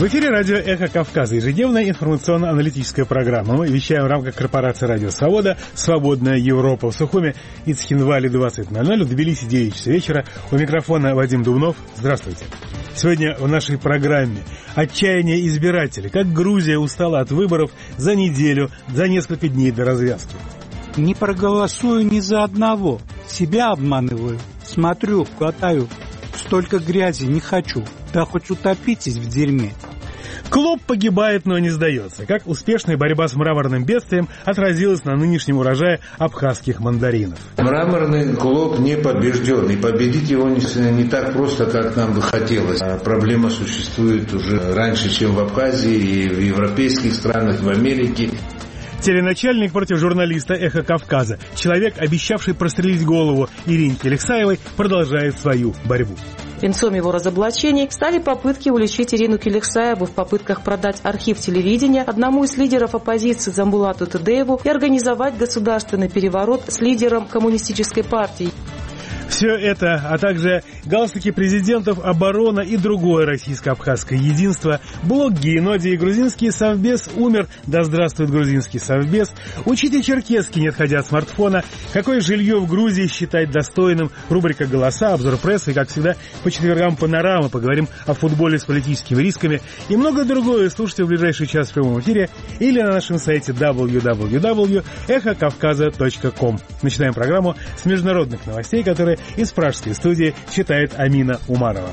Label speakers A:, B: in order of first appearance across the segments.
A: В эфире радио «Эхо Кавказа», ежедневная информационно-аналитическая программа. Мы вещаем в рамках корпорации «Радио Свобода», «Свободная Европа». В Сухуме и Цхинвале 20:00, в Тбилиси 9 часов вечера. У микрофона Вадим Дубнов. Здравствуйте. Сегодня в нашей программе «Отчаяние избирателей». Как Грузия устала от выборов за неделю, за несколько дней до развязки.
B: Не проголосую ни за одного. Себя обманываю. Смотрю, хватаю. Столько грязи не хочу. Да хоть утопитесь в дерьме.
A: Клоп погибает, но не сдается. Как успешная борьба с мраморным бедствием отразилась на нынешнем урожае абхазских мандаринов.
C: Мраморный клоп не побежден, и победить его не так просто, как нам бы хотелось. Проблема существует уже раньше, чем в Абхазии, и в европейских странах, в Америке.
A: Теленачальник против журналиста «Эхо Кавказа». Человек, обещавший прострелить голову Иринке Алексаевой, продолжает свою борьбу.
D: Венцом его разоблачений стали попытки уличить Ирину Келексаеву в попытках продать архив телевидения одному из лидеров оппозиции Замбулату Тудееву и организовать государственный переворот с лидером коммунистической партии.
A: Все это, а также галстуки президентов, оборона и другое российско-абхазское единство, блок Геенодии, грузинский совбез умер, да здравствует грузинский совбез, учите черкесский, не отходя от смартфона, какое жилье в Грузии считать достойным, рубрика «Голоса», обзор прессы и, как всегда, по четвергам «Панорама», поговорим о футболе с политическими рисками и многое другое слушайте в ближайший час в прямом эфире или на нашем сайте www.эхокавказа.com. Начинаем программу с международных новостей, которые из пражской студии читает Амина Умарова.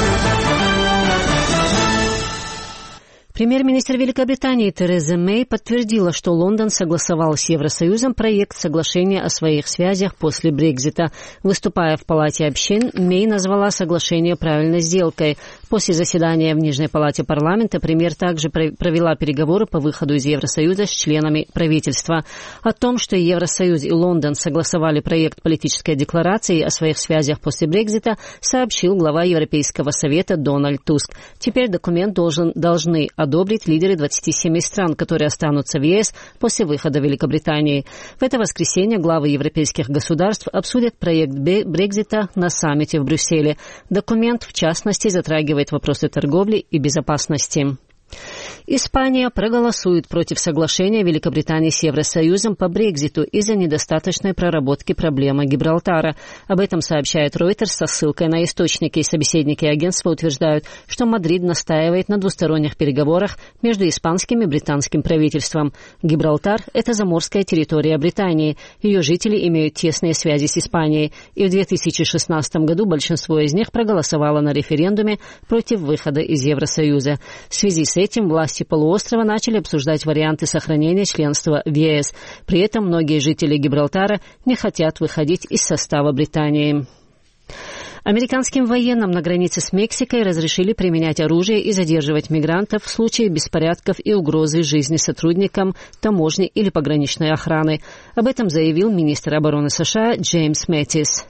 E: Премьер-министр Великобритании Тереза Мэй подтвердила, что Лондон согласовал с Евросоюзом проект соглашения о своих связях после Брексита. Выступая в Палате общин, Мэй назвала соглашение правильной сделкой. После заседания в Нижней палате парламента премьер также провела переговоры по выходу из Евросоюза с членами правительства. О том, что Евросоюз и Лондон согласовали проект политической декларации о своих связях после Брексита, сообщил глава Европейского совета Дональд Туск. Теперь документ должны одобрить лидеры 27 стран, которые останутся в ЕС после выхода Великобритании. В это воскресенье главы европейских государств обсудят проект Брексита на саммите в Брюсселе. Документ, в частности, затрагивает вопросы торговли и безопасности. Испания проголосует против соглашения Великобритании с Евросоюзом по Брекситу из-за недостаточной проработки проблемы Гибралтара. Об этом сообщает Reuters со ссылкой на источники. Собеседники агентства утверждают, что Мадрид настаивает на двусторонних переговорах между испанским и британским правительством. Гибралтар – это заморская территория Британии. Ее жители имеют тесные связи с Испанией. И в 2016 году большинство из них проголосовало на референдуме против выхода из Евросоюза. В связи с этим власти полуострова начали обсуждать варианты сохранения членства в ЕС. При этом многие жители Гибралтара не хотят выходить из состава Британии. Американским военным на границе с Мексикой разрешили применять оружие и задерживать мигрантов в случае беспорядков и угрозы жизни сотрудникам таможни или пограничной охраны. Об этом заявил министр обороны США Джеймс Мэттис.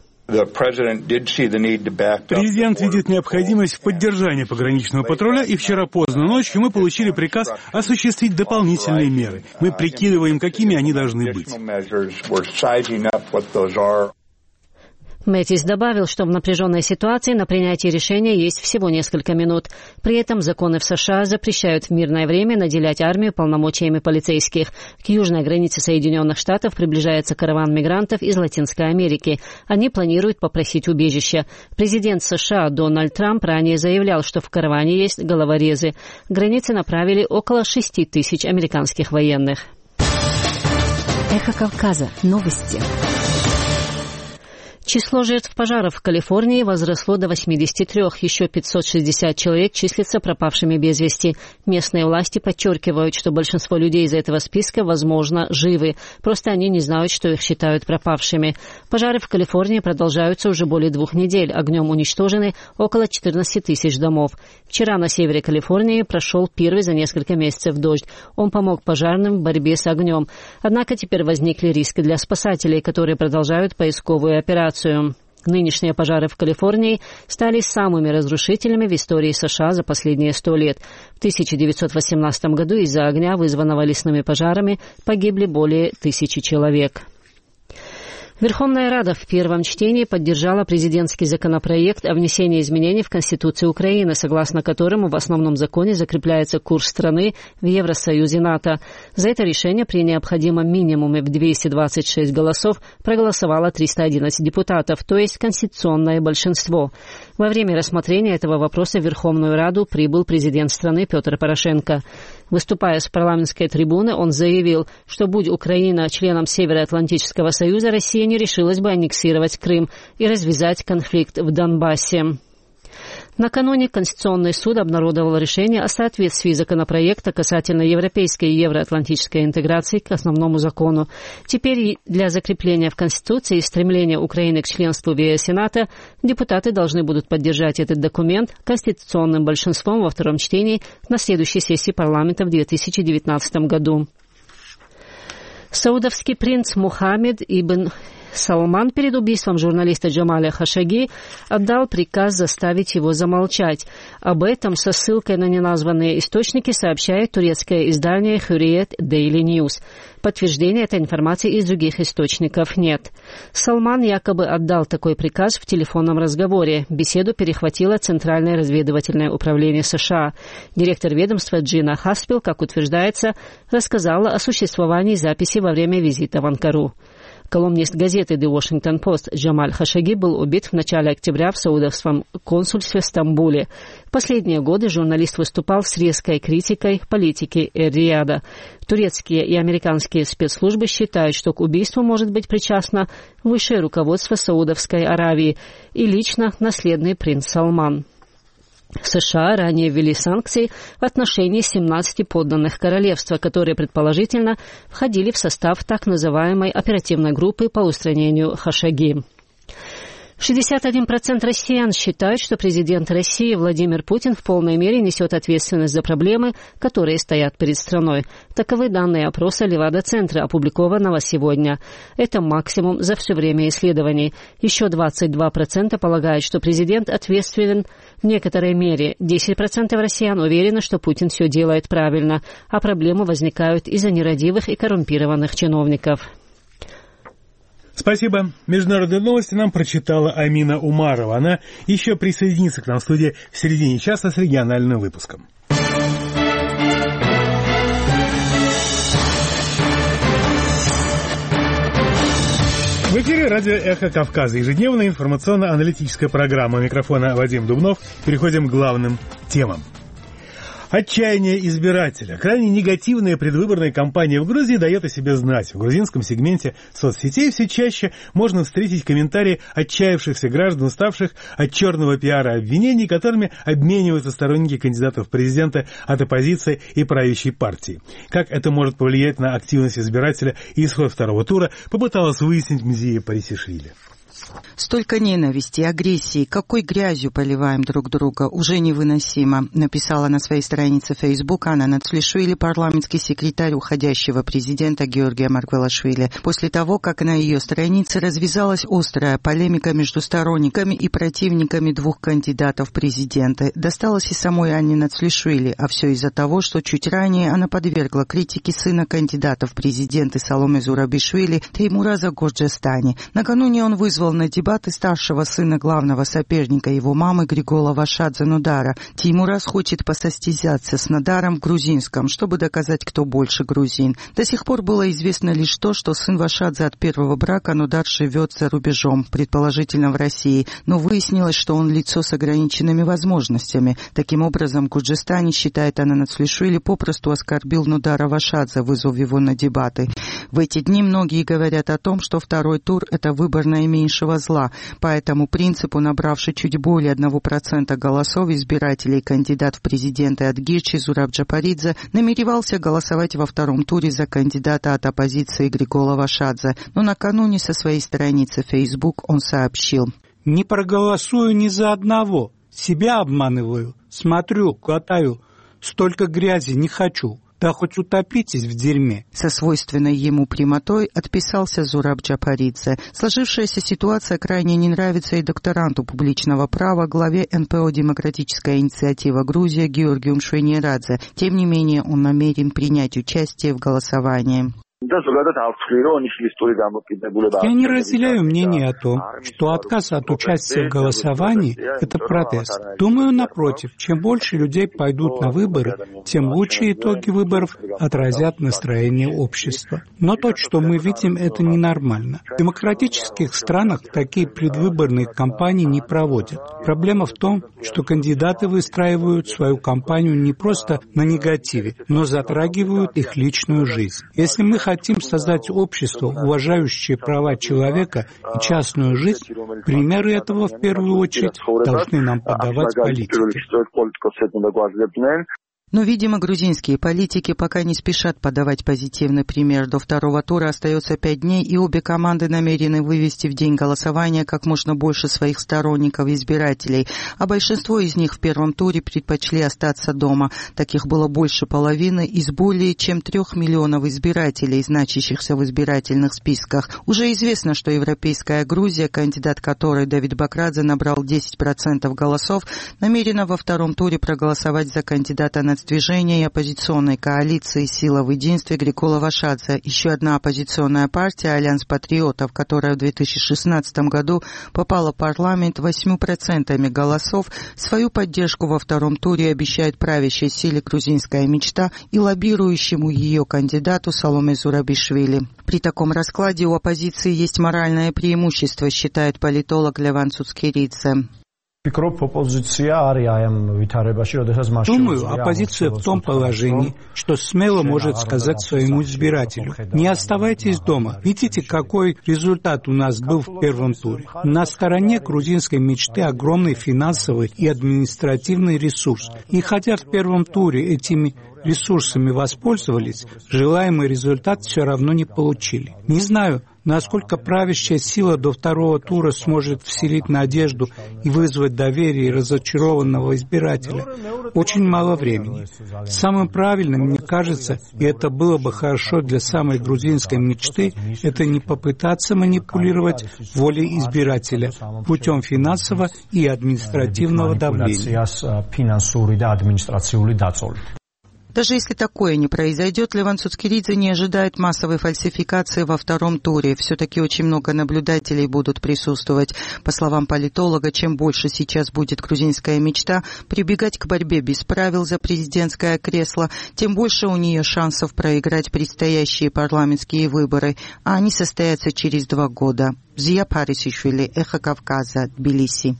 A: Президент видит необходимость в поддержании пограничного патруля, и вчера поздно ночью мы получили приказ осуществить дополнительные меры. Мы прикидываем, какими они должны быть.
E: Мэттис добавил, что в напряженной ситуации на принятие решения есть всего несколько минут. При этом законы в США запрещают в мирное время наделять армию полномочиями полицейских. К южной границе Соединенных Штатов приближается караван мигрантов из Латинской Америки. Они планируют попросить убежища. Президент США Дональд Трамп ранее заявлял, что в караване есть головорезы. К границе направили около 6 тысяч американских военных.
F: Эхо Кавказа. Новости.
E: Число жертв пожаров в Калифорнии возросло до 83. Еще 560 человек числятся пропавшими без вести. Местные власти подчеркивают, что большинство людей из этого списка, возможно, живы. Просто они не знают, что их считают пропавшими. Пожары в Калифорнии продолжаются уже более 2 недель. Огнем уничтожены около 14 тысяч домов. Вчера на севере Калифорнии прошел первый за несколько месяцев дождь. Он помог пожарным в борьбе с огнем. Однако теперь возникли риски для спасателей, которые продолжают поисковую операцию. Нынешние пожары в Калифорнии стали самыми разрушительными в истории США за последние 100 лет. В 1918 году из-за огня, вызванного лесными пожарами, погибли более 1000 человек. Верховная Рада в первом чтении поддержала президентский законопроект о внесении изменений в Конституцию Украины, согласно которому в основном законе закрепляется курс страны в Евросоюзе НАТО. За это решение при необходимом минимуме в 226 голосов проголосовало 311 депутатов, то есть конституционное большинство. Во время рассмотрения этого вопроса в Верховную Раду прибыл президент страны Петр Порошенко. Выступая с парламентской трибуны, он заявил, что будь Украина членом Североатлантического союза, Россия не решилась бы аннексировать Крым и развязать конфликт в Донбассе. Накануне Конституционный суд обнародовал решение о соответствии законопроекта касательно европейской и евроатлантической интеграции к основному закону. Теперь для закрепления в Конституции и стремления Украины к членству в ЕС и НАТО депутаты должны будут поддержать этот документ конституционным большинством во втором чтении на следующей сессии парламента в 2019 году. Саудовский принц Мухаммед ибн Салман перед убийством журналиста Джамаля Хашаги отдал приказ заставить его замолчать. Об этом со ссылкой на неназванные источники сообщает турецкое издание Hürriyet Daily News. Подтверждения этой информации из других источников нет. Салман якобы отдал такой приказ в телефонном разговоре. Беседу перехватило Центральное разведывательное управление США. Директор ведомства Джина Хаспел, как утверждается, рассказала о существовании записи во время визита в Анкару. Колумнист газеты The Washington Post Джамаль Хашаги был убит в начале октября в саудовском консульстве в Стамбуле. В последние годы журналист выступал с резкой критикой политики Эр-Рияда. Турецкие и американские спецслужбы считают, что к убийству может быть причастно высшее руководство Саудовской Аравии и лично наследный принц Салман. США ранее ввели санкции в отношении 17 подданных королевства, которые, предположительно, входили в состав так называемой оперативной группы по устранению Хашаги. 61% россиян считают, что президент России Владимир Путин в полной мере несет ответственность за проблемы, которые стоят перед страной. Таковы данные опроса Левада-центра, опубликованного сегодня. Это максимум за все время исследований. Еще 22% полагают, что президент ответственен в некоторой мере. 10% россиян уверены, что Путин все делает правильно, а проблемы возникают из-за нерадивых и коррумпированных чиновников.
A: Спасибо. Международные новости нам прочитала Амина Умарова. Она еще присоединится к нам в студии в середине часа с региональным выпуском. В эфире радио «Эхо Кавказа». Ежедневная информационно-аналитическая программа. У микрофона Вадим Дубнов. Переходим к главным темам. Отчаяние избирателя. Крайне негативная предвыборная кампания в Грузии дает о себе знать. В грузинском сегменте соцсетей все чаще можно встретить комментарии отчаявшихся граждан, уставших от черного пиара обвинений, которыми обмениваются сторонники кандидатов в президенты от оппозиции и правящей партии. Как это может повлиять на активность избирателя и исход второго тура, попыталась выяснить Мзия Парисишвили.
G: Столько ненависти, агрессии, какой грязью поливаем друг друга, уже невыносимо, написала на своей странице Facebook Анна Нацлишвили, парламентский секретарь уходящего президента Георгия Маргвелашвили, после того, как на ее странице развязалась острая полемика между сторонниками и противниками двух кандидатов в президенты. Досталось и самой Анне Нацлишвили, а все из-за того, что чуть ранее она подвергла критике сына кандидата в президенты Саломе Зурабишвили Теймураза Горджестани. Накануне он вызвал на дебаты старшего сына главного соперника его мамы Григола Вашадзе Нудара. Теймураз хочет посостязаться с Нодаром в грузинском, чтобы доказать, кто больше грузин. До сих пор было известно лишь то, что сын Вашадзе от первого брака Нудар живет за рубежом, предположительно в России, но выяснилось, что он лицо с ограниченными возможностями. Таким образом, Гурджестани, считает Анна Нацлишвили, попросту оскорбил Нудара Вашадзе, вызвав его на дебаты. В эти дни многие говорят о том, что второй тур – это выбор наименьшего зла. По этому принципу, набравший чуть более 1% голосов избирателей, кандидат в президенты от Гирчи Зураб Джапаридзе намеревался голосовать во втором туре за кандидата от оппозиции Григола Вашадзе. Но накануне со своей страницы Facebook он сообщил:
B: «Не проголосую ни за одного. Себя обманываю. Смотрю, глотаю. Столько грязи не хочу. Да хоть утопитесь в дерьме».
G: Со свойственной ему прямотой отписался Зураб Джапаридзе. Сложившаяся ситуация крайне не нравится и докторанту публичного права, главе НПО «Демократическая инициатива Грузия» Георгию Мшвенирадзе. Тем не менее, он намерен принять участие в голосовании.
B: Я не разделяю мнение о том, что отказ от участия в голосовании – это протест. Думаю, напротив, чем больше людей пойдут на выборы, тем лучшие итоги выборов отразят настроение общества. Но то, что мы видим, это ненормально. В демократических странах такие предвыборные кампании не проводят. Проблема в том, что кандидаты выстраивают свою кампанию не просто на негативе, но затрагивают их личную жизнь. Если мы хотим создать общество, уважающее права человека и частную жизнь, примеры этого в первую очередь должны нам подавать политики.
G: Но, видимо, грузинские политики пока не спешат подавать позитивный пример. До второго тура остается 5 дней, и обе команды намерены вывести в день голосования как можно больше своих сторонников и избирателей. А большинство из них в первом туре предпочли остаться дома. Таких было больше половины из более чем 3 миллионов избирателей, значащихся в избирательных списках. Уже известно, что Европейская Грузия, кандидат которой Давид Бакрадзе набрал 10% голосов, намерена во втором туре проголосовать за кандидата движения и оппозиционной коалиции «Сила в единстве» Грикола Вашадзе. Еще одна оппозиционная партия «Альянс патриотов», которая в 2016 году попала в парламент 8% голосов, свою поддержку во втором туре обещает правящей силе «Грузинская мечта» и лоббирующему ее кандидату Саломе Зурабишвили. При таком раскладе у оппозиции есть моральное преимущество, считает политолог Леван Цуцкеридзе.
B: Думаю, оппозиция в том положении, что смело может сказать своему избирателю: не оставайтесь дома. Видите, какой результат у нас был в первом туре. На стороне грузинской мечты огромный финансовый и административный ресурс. И хотя в первом туре этими ресурсами воспользовались, желаемый результат все равно не получили. Не знаю, насколько правящая сила до второго тура сможет вселить надежду и вызвать доверие разочарованного избирателя. Очень мало времени. Самым правильным, мне кажется, и это было бы хорошо для самой грузинской мечты, это не попытаться манипулировать волей избирателя путем финансового и административного давления.
G: Даже если такое не произойдет, Леван Цуцкеридзе не ожидает массовой фальсификации во втором туре. Все-таки очень много наблюдателей будут присутствовать. По словам политолога, чем больше сейчас будет грузинская мечта прибегать к борьбе без правил за президентское кресло, тем больше у нее шансов проиграть предстоящие парламентские выборы, а они состоятся через 2 года. Зия Парисишвили, Эхо Кавказа, Тбилиси.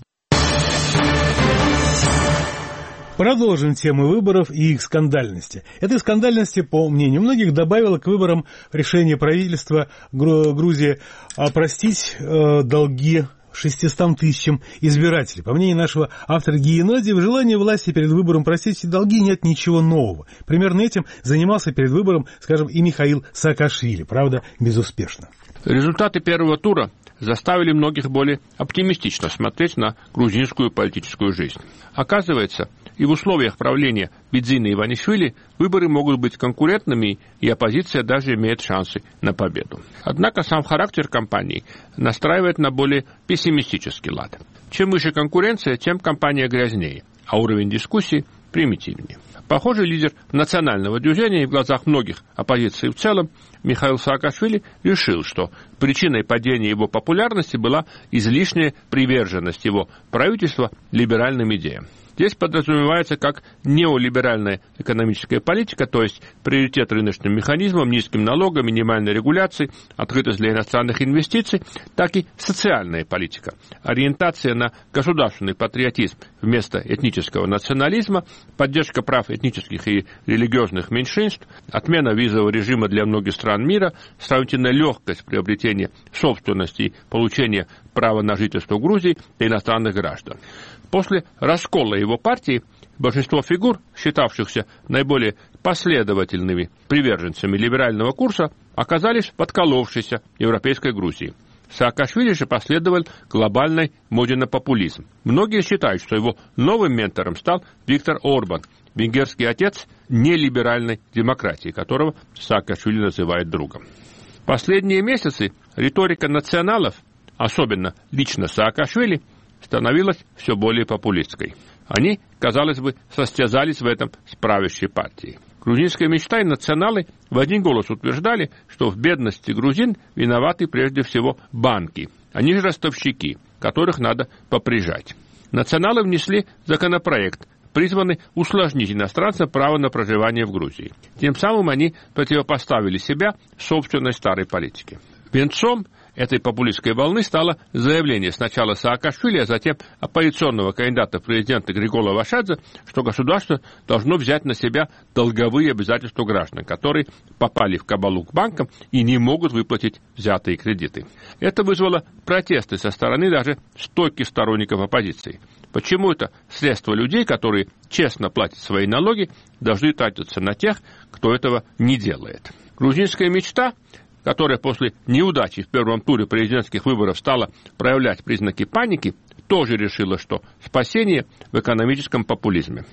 A: Продолжим тему выборов и их скандальности. Этой скандальности, по мнению многих, добавило к выборам решение правительства Грузии простить долги 600 тысячам избирателей. По мнению нашего автора Гиеноди, в желании власти перед выбором простить эти долги нет ничего нового. Примерно этим занимался перед выбором, скажем, и Михаил Саакашвили, правда, безуспешно.
H: Результаты первого тура заставили многих более оптимистично смотреть на грузинскую политическую жизнь. Оказывается, и в условиях правления Бидзины Иванишвили выборы могут быть конкурентными, и оппозиция даже имеет шансы на победу. Однако сам характер кампании настраивает на более пессимистический лад. Чем выше конкуренция, тем кампания грязнее, а уровень дискуссий примитивнее. Похоже, лидер национального движения и в глазах многих оппозиции в целом Михаил Саакашвили решил, что причиной падения его популярности была излишняя приверженность его правительства либеральным идеям. Здесь подразумевается как неолиберальная экономическая политика, то есть приоритет рыночным механизмам, низким налогам, минимальной регуляции, открытость для иностранных инвестиций, так и социальная политика. Ориентация на государственный патриотизм вместо этнического национализма, поддержка прав этнических и религиозных меньшинств, отмена визового режима для многих стран мира, сравнительная легкость приобретения собственности и получения права на жительство в Грузии для иностранных граждан. После раскола его партии большинство фигур, считавшихся наиболее последовательными приверженцами либерального курса, оказались в подколовшейся европейской Грузии. Саакашвили же последовал глобальной моде на популизм. Многие считают, что его новым ментором стал Виктор Орбан, венгерский отец нелиберальной демократии, которого Саакашвили называет другом. В последние месяцы риторика националов, особенно лично Саакашвили, становилась все более популистской. Они, казалось бы, состязались в этом с правящей партией. Грузинская мечта и националы в один голос утверждали, что в бедности грузин виноваты прежде всего банки, они же ростовщики, которых надо поприжать. Националы внесли законопроект, призванный усложнить иностранцам право на проживание в Грузии. Тем самым они противопоставили себя собственной старой политике. Венцом этой популистской волны стало заявление сначала Саакашвили, а затем оппозиционного кандидата в президенты Григола Вашадзе, что государство должно взять на себя долговые обязательства граждан, которые попали в кабалу к банкам и не могут выплатить взятые кредиты. Это вызвало протесты со стороны даже стойких сторонников оппозиции. Почему это средства людей, которые честно платят свои налоги, должны тратиться на тех, кто этого не делает? Грузинская мечта, которая после неудачи в первом туре президентских выборов стала проявлять признаки паники, тоже решила, что спасение в экономическом популизме.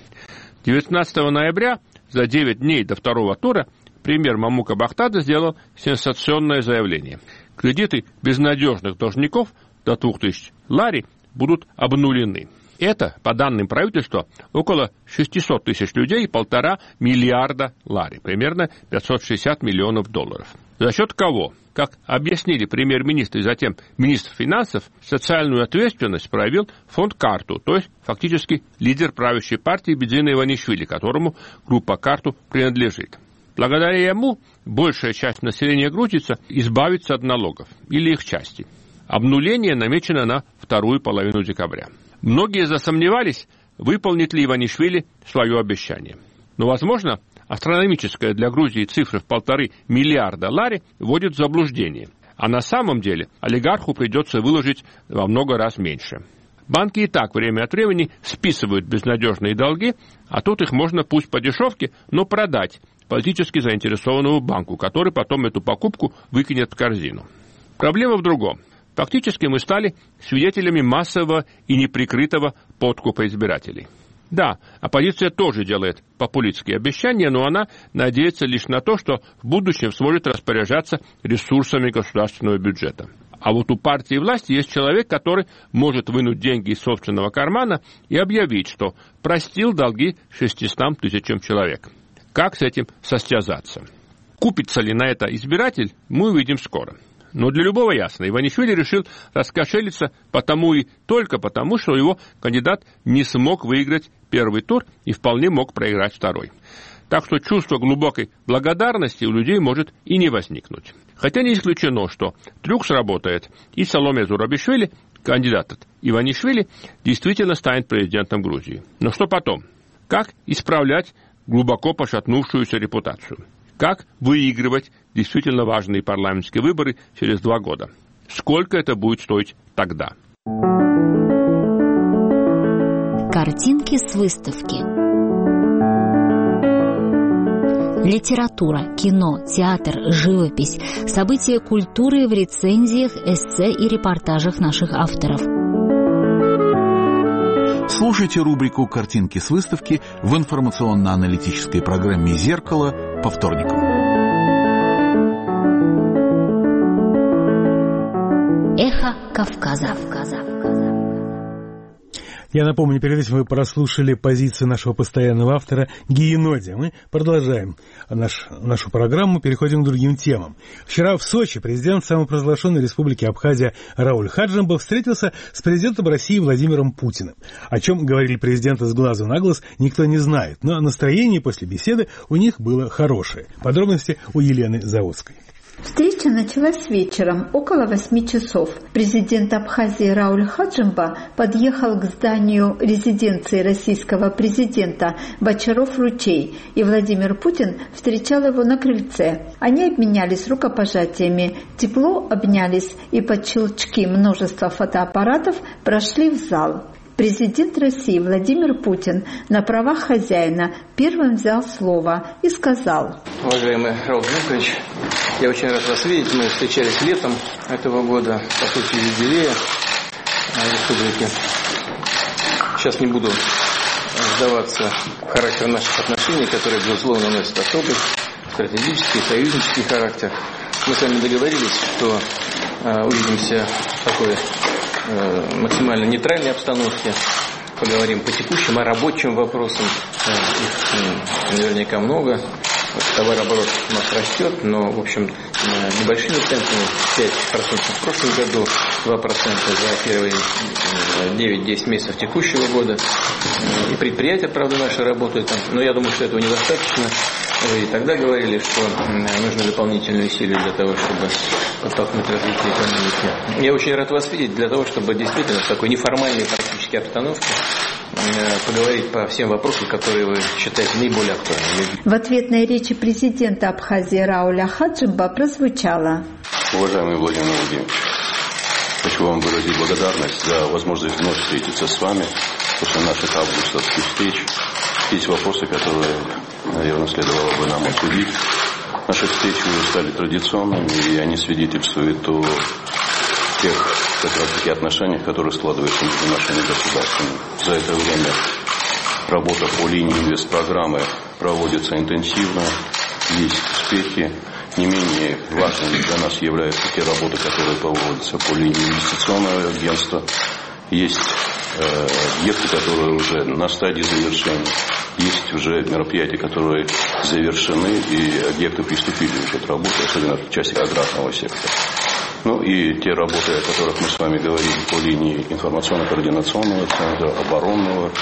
H: 19 ноября, за 9 дней до второго тура, премьер Мамука Бахтадзе сделал сенсационное заявление. Кредиты безнадежных должников до 2000 лари будут обнулены. Это, по данным правительства, около 600 тысяч людей и 1,5 миллиарда лари, примерно 560 миллионов долларов. За счет кого? Как объяснили премьер-министр и затем министр финансов, социальную ответственность проявил фонд «Карту», то есть фактически лидер правящей партии Бидзина Иванишвили, которому группа «Карту» принадлежит. Благодаря ему большая часть населения Грузии избавится от налогов или их части. Обнуление намечено на вторую половину декабря. Многие засомневались, выполнит ли Иванишвили свое обещание. Но, возможно, астрономическая для Грузии цифра в 1,5 миллиарда лари вводит в заблуждение. А на самом деле олигарху придется выложить во много раз меньше. Банки и так время от времени списывают безнадежные долги, а тут их можно пусть по дешевке, но продать политически заинтересованному банку, который потом эту покупку выкинет в корзину. Проблема в другом. Фактически мы стали свидетелями массового и неприкрытого подкупа избирателей. Да, оппозиция тоже делает популистские обещания, но она надеется лишь на то, что в будущем сможет распоряжаться ресурсами государственного бюджета. А вот у партии власти есть человек, который может вынуть деньги из собственного кармана и объявить, что простил долги 600 тысячам человек. Как с этим состязаться? Купится ли на это избиратель, мы увидим скоро. Но для любого ясно, Иванишвили решил раскошелиться потому и только потому, что его кандидат не смог выиграть первый тур и вполне мог проиграть второй. Так что чувство глубокой благодарности у людей может и не возникнуть. Хотя не исключено, что трюк сработает, и Саломе Зурабишвили, кандидат от Иванишвили, действительно станет президентом Грузии. Но что потом? Как исправлять глубоко пошатнувшуюся репутацию? Как выигрывать действительно важные парламентские выборы через 2 года? Сколько это будет стоить тогда?
F: Картинки с выставки. Литература, кино, театр, живопись, события культуры в рецензиях, эссе и репортажах наших авторов.
I: Слушайте рубрику «Картинки с выставки» в информационно-аналитической программе «Зеркало» по вторникам.
F: Эхо Кавказа.
A: Я напомню, перед этим вы прослушали позицию нашего постоянного автора Гиеноди. Мы продолжаем нашу программу, переходим к другим темам. Вчера в Сочи президент самопровозглашенной республики Абхазия Рауль Хаджимба встретился с президентом России Владимиром Путиным. О чем говорили президенты с глазу на глаз, никто не знает, но настроение после беседы у них было хорошее. Подробности у Елены Заводской.
J: Встреча началась вечером, около 8 часов. Президент Абхазии Рауль Хаджимба подъехал к зданию резиденции российского президента Бочаров-Ручей, и Владимир Путин встречал его на крыльце. Они обменялись рукопожатиями, тепло обнялись и под щелчки множества фотоаппаратов прошли в зал. Президент России Владимир Путин на правах хозяина первым взял слово и сказал:
K: Уважаемый Рауль Дмитриевич, я очень рад вас видеть. Мы встречались летом этого года по случаю юбилея республики. Сейчас не буду вдаваться в характер наших отношений, которые, безусловно, носят особый стратегический, союзнический характер. Мы с вами договорились, что увидимся в такой максимально нейтральной обстановке. поговорим по текущим, о рабочим вопросам. Их наверняка много. Товарооборот у нас растет, но, в общем, небольшими темпами, 5% в прошлом году, 2% за первые 9-10 месяцев текущего года. И предприятия, правда, наши работают там, но я думаю, что этого недостаточно. Вы и тогда говорили, что нужны дополнительные усилия для того, чтобы подтолкнуть развитие экономики. Я очень рад вас видеть для того, чтобы действительно в такой неформальной практически обстановке поговорить по всем вопросам, которые вы считаете наиболее актуальными.
J: В ответной речи президента Абхазии Рауля Хаджимба прозвучало:
L: Уважаемый Владимир Владимирович, хочу вам выразить благодарность за возможность вновь встретиться с вами после наших августовских встреч. Есть вопросы, которые, наверное, следовало бы нам обсудить. Наши встречи уже стали традиционными, и они свидетельствуют о тех как раз таки отношениях, которые складываются между нашими государствами. За это время работа по линии инвестпрограммы проводится интенсивно, есть успехи. Не менее важными для нас являются те работы, которые проводятся по линии инвестиционного агентства. Есть объекты, которые уже на стадии завершения. Есть уже мероприятия, которые завершены, и объекты приступили уже к работе, особенно в части аграрного сектора. Ну и те работы, о которых мы с вами говорили по линии информационно-координационного центра, оборонного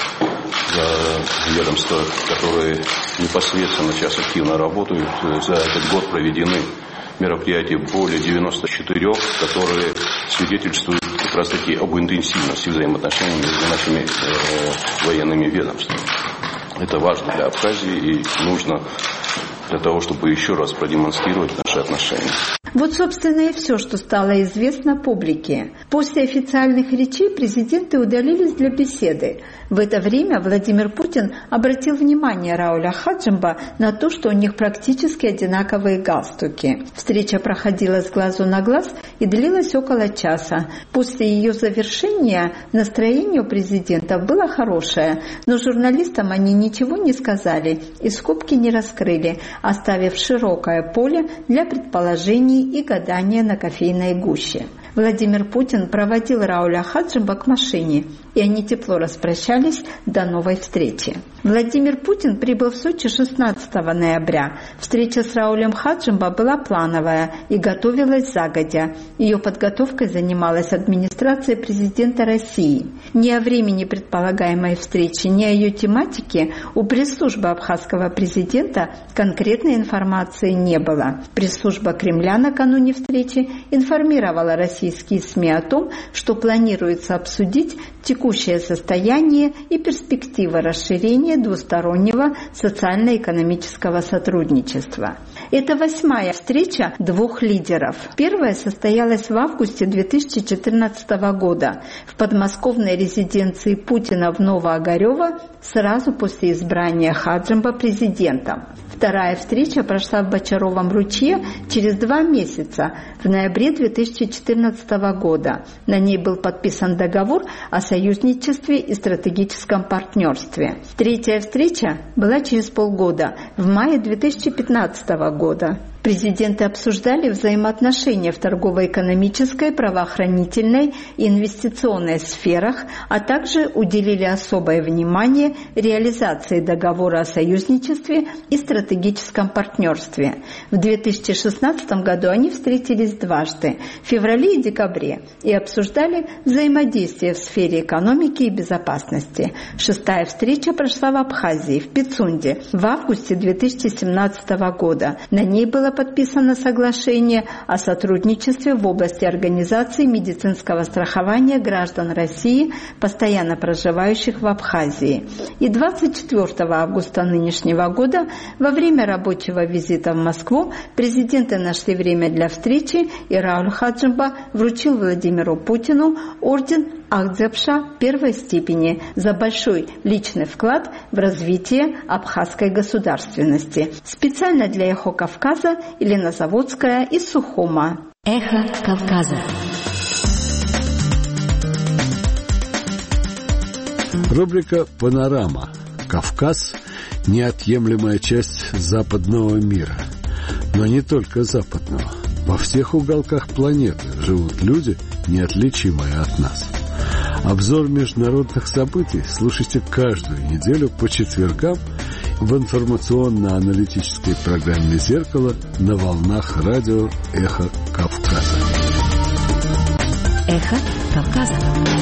L: ведомства, которые непосредственно сейчас активно работают. За этот год проведены мероприятия более 94, которые свидетельствуют как раз таки об интенсивности взаимоотношений между нашими военными ведомствами. Это важно для Абхазии и нужно для того, чтобы еще раз продемонстрировать наши отношения.
J: Вот, собственно, и все, что стало известно публике. После официальных речей президенты удалились для беседы. В это время Владимир Путин обратил внимание Рауля Хаджимба на то, что у них практически одинаковые галстуки. Встреча проходила с глазу на глаз и длилась около часа. После ее завершения настроение у президентов было хорошее, но журналистам они ничего не сказали и скобки не раскрыли, оставив широкое поле для предположений и гадания на кофейной гуще. Владимир Путин проводил Рауля Хаджимба к машине, и они тепло распрощались до новой встречи. Владимир Путин прибыл в Сочи 16 ноября. Встреча с Раулем Хаджимба была плановая и готовилась загодя. Ее подготовкой занималась администрация президента России. Ни о времени предполагаемой встречи, ни о ее тематике у пресс-службы абхазского президента конкретной информации не было. Пресс-служба Кремля накануне встречи информировала российские СМИ о том, что планируется обсудить текущее состояние и перспективы расширения двустороннего социально-экономического сотрудничества. Это 8-я встреча двух лидеров. Первая состоялась в августе 2014 года в подмосковной резиденции Путина в Новоогарёво сразу после избрания Хаджимба президентом. Вторая встреча прошла в Бочаровом ручье через 2 месяца, в ноябре 2014 года. На ней был подписан договор о союзничестве и стратегическом партнерстве. Третья встреча была через полгода, в мае 2015 года. Президенты обсуждали взаимоотношения в торгово-экономической, правоохранительной и инвестиционной сферах, а также уделили особое внимание реализации договора о союзничестве и стратегическом партнерстве. В 2016 году они встретились дважды, в феврале и декабре, и обсуждали взаимодействие в сфере экономики и безопасности. 6-я встреча прошла в Абхазии, в Пицунде, в августе 2017 года. На ней было подписано соглашение о сотрудничестве в области организации медицинского страхования граждан России, постоянно проживающих в Абхазии. И 24 августа нынешнего года, во время рабочего визита в Москву, президенты нашли время для встречи, и Рауль Хаджимба вручил Владимиру Путину орден Ахдзепша первой степени за большой личный вклад в развитие абхазской государственности. Специально для «Эхо Кавказа» Елена Заводская из Сухума.
F: Эхо Кавказа.
M: Рубрика «Панорама». Кавказ – неотъемлемая часть западного мира. Но не только западного. Во всех уголках планеты живут люди, неотличимые от нас. Обзор международных событий слушайте каждую неделю по четвергам в информационно-аналитической программе «Зеркало» на волнах радио «Эхо Кавказа».
F: «Эхо Кавказа».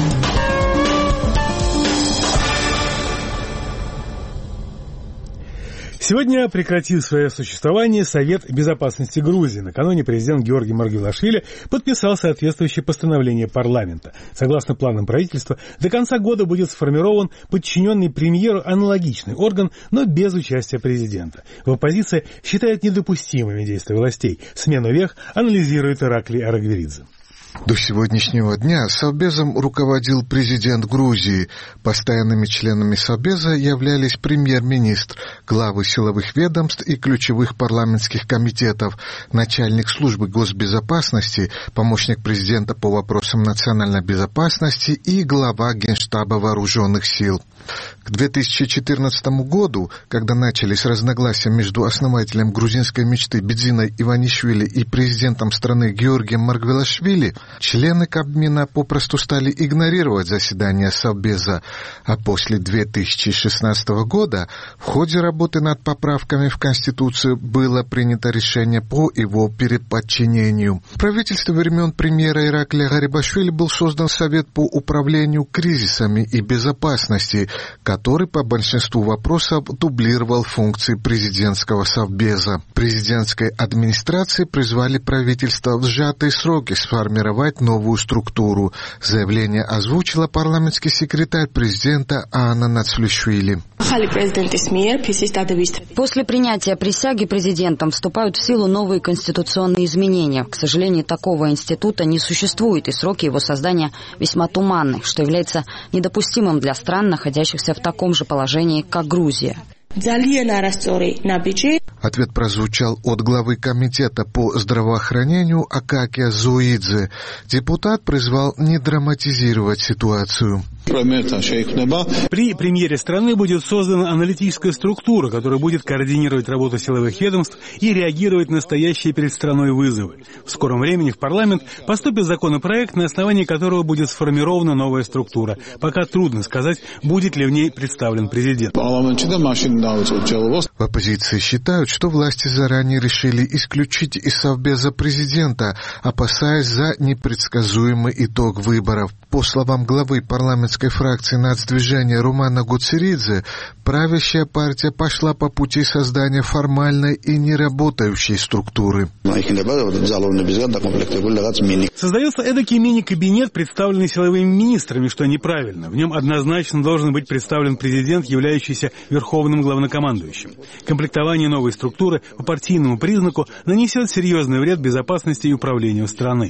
A: Сегодня прекратил свое существование Совет безопасности Грузии. Накануне президент Георгий Маргвелашвили подписал соответствующее постановление парламента. Согласно планам правительства, до конца года будет сформирован подчиненный премьеру аналогичный орган, но без участия президента. В оппозиции считают недопустимыми действия властей. Смену вех анализирует Ираклий Арагверидзе.
N: До сегодняшнего дня Совбезом руководил президент Грузии. Постоянными членами Совбеза являлись премьер-министр, главы силовых ведомств и ключевых парламентских комитетов, начальник службы госбезопасности, помощник президента по вопросам национальной безопасности и глава Генштаба вооруженных сил. К 2014 году, когда начались разногласия между основателем грузинской мечты Бидзиной Иванишвили и президентом страны Георгием Маргвелашвили, члены Кабмина попросту стали игнорировать заседания Совбеза, а после 2016 года в ходе работы над поправками в Конституцию было принято решение по его переподчинению. В правительстве времен премьера Ираклия Гарибашвили был создан Совет по управлению кризисами и безопасности, который по большинству вопросов дублировал функции президентского Совбеза. Президентской администрации призвали правительство в сжатые сроки сформировать новую структуру. Заявление озвучила парламентский секретарь президента Анна Нацлишвили.
O: После принятия присяги президентом вступают в силу новые конституционные изменения. К сожалению, такого института не существует, и сроки его создания весьма туманны, что является недопустимым для стран, находящихся в таком же положении, как Грузия.
N: Ответ прозвучал от главы комитета по здравоохранению Акакия Зуидзе. Депутат призвал не драматизировать ситуацию.
A: При премьере страны будет создана аналитическая структура, которая будет координировать работу силовых ведомств и реагировать на стоящие перед страной вызовы. В скором времени в парламент поступит законопроект, на основании которого будет сформирована новая структура. Пока трудно сказать, будет ли в ней представлен президент.
N: В оппозиции считают, что власти заранее решили исключить из Совбеза президента, опасаясь за непредсказуемый итог выборов. По словам главы парламентской фракции нацдвижения Румана Гуцеридзе, правящая партия пошла по пути создания формальной и неработающей структуры.
A: Создается эдакий мини-кабинет, представленный силовыми министрами, что неправильно. В нем однозначно должен быть представлен президент, являющийся верховным главнокомандующим. Комплектование новой структуры по партийному признаку нанесет серьезный вред безопасности и управлению страной.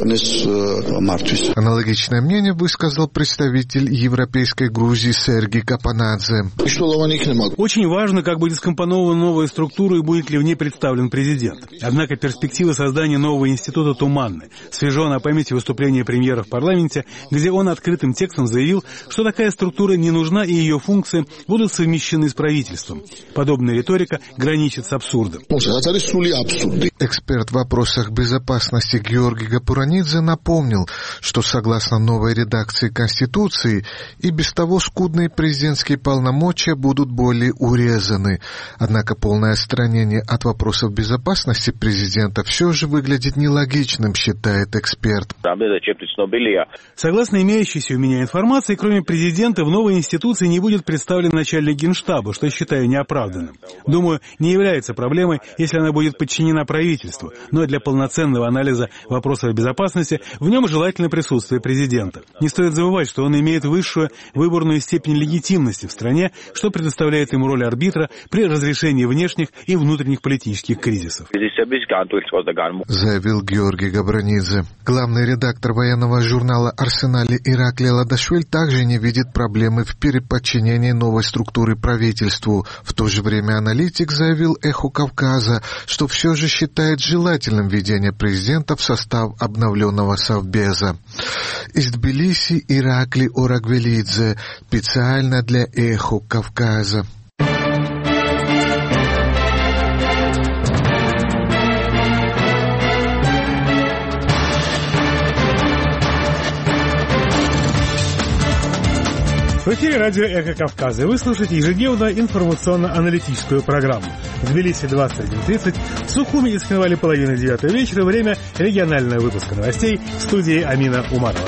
N: Аналогичное мнение высказал представитель европейской Грузии Сергей Капанадзе.
A: Очень важно, как будет скомпонована новая структура и будет ли в ней представлен президент. Однако перспективы создания нового института туманны. Свежо на памяти выступление премьера в парламенте, где он открытым текстом заявил, что такая структура не нужна и ее функции будут совмещены с правительством. Подобная риторика граничит с абсурдом.
N: Эксперт в вопросах безопасности Георгий Гапуранидзе напомнил, что согласно новой редакции Конституции и без того скудные президентские полномочия будут более урезаны. Однако полное отстранение от вопросов безопасности президента все же выглядит нелогичным, считает эксперт.
A: Согласно имеющейся у меня информации, кроме президента, в новой институции не будет представлен начальник Генштаба, что считаю неоправданным. Думаю, не является проблемой, если она будет подчинена правительству, но для полноценного анализа вопросов безопасности в нем желательно присутствие президента. Не стоит забывать, что он имеет высшую выборную степень легитимности в стране, что предоставляет ему роль арбитра при разрешении внешних и внутренних политических кризисов.
N: Заявил Георгий Габранидзе. Главный редактор военного журнала «Арсенали» Ираклий Ладашвили также не видит проблемы в переподчинении новой структуры правительству. В то же время аналитик заявил «Эху Кавказа», что все же считает желательным введение президента в состав обновленного Совбеза. Из Тбилиси Ираклий Арагверидзе специально для «Эху Кавказа».
A: В эфире радио «Эхо Кавказа. Вы слушаете ежедневную информационно-аналитическую программу. В Тбилиси 21:30, в Сухуми и Цхинвале 8:30 вечера. Время регионального выпуска новостей в студии Амина Умарова.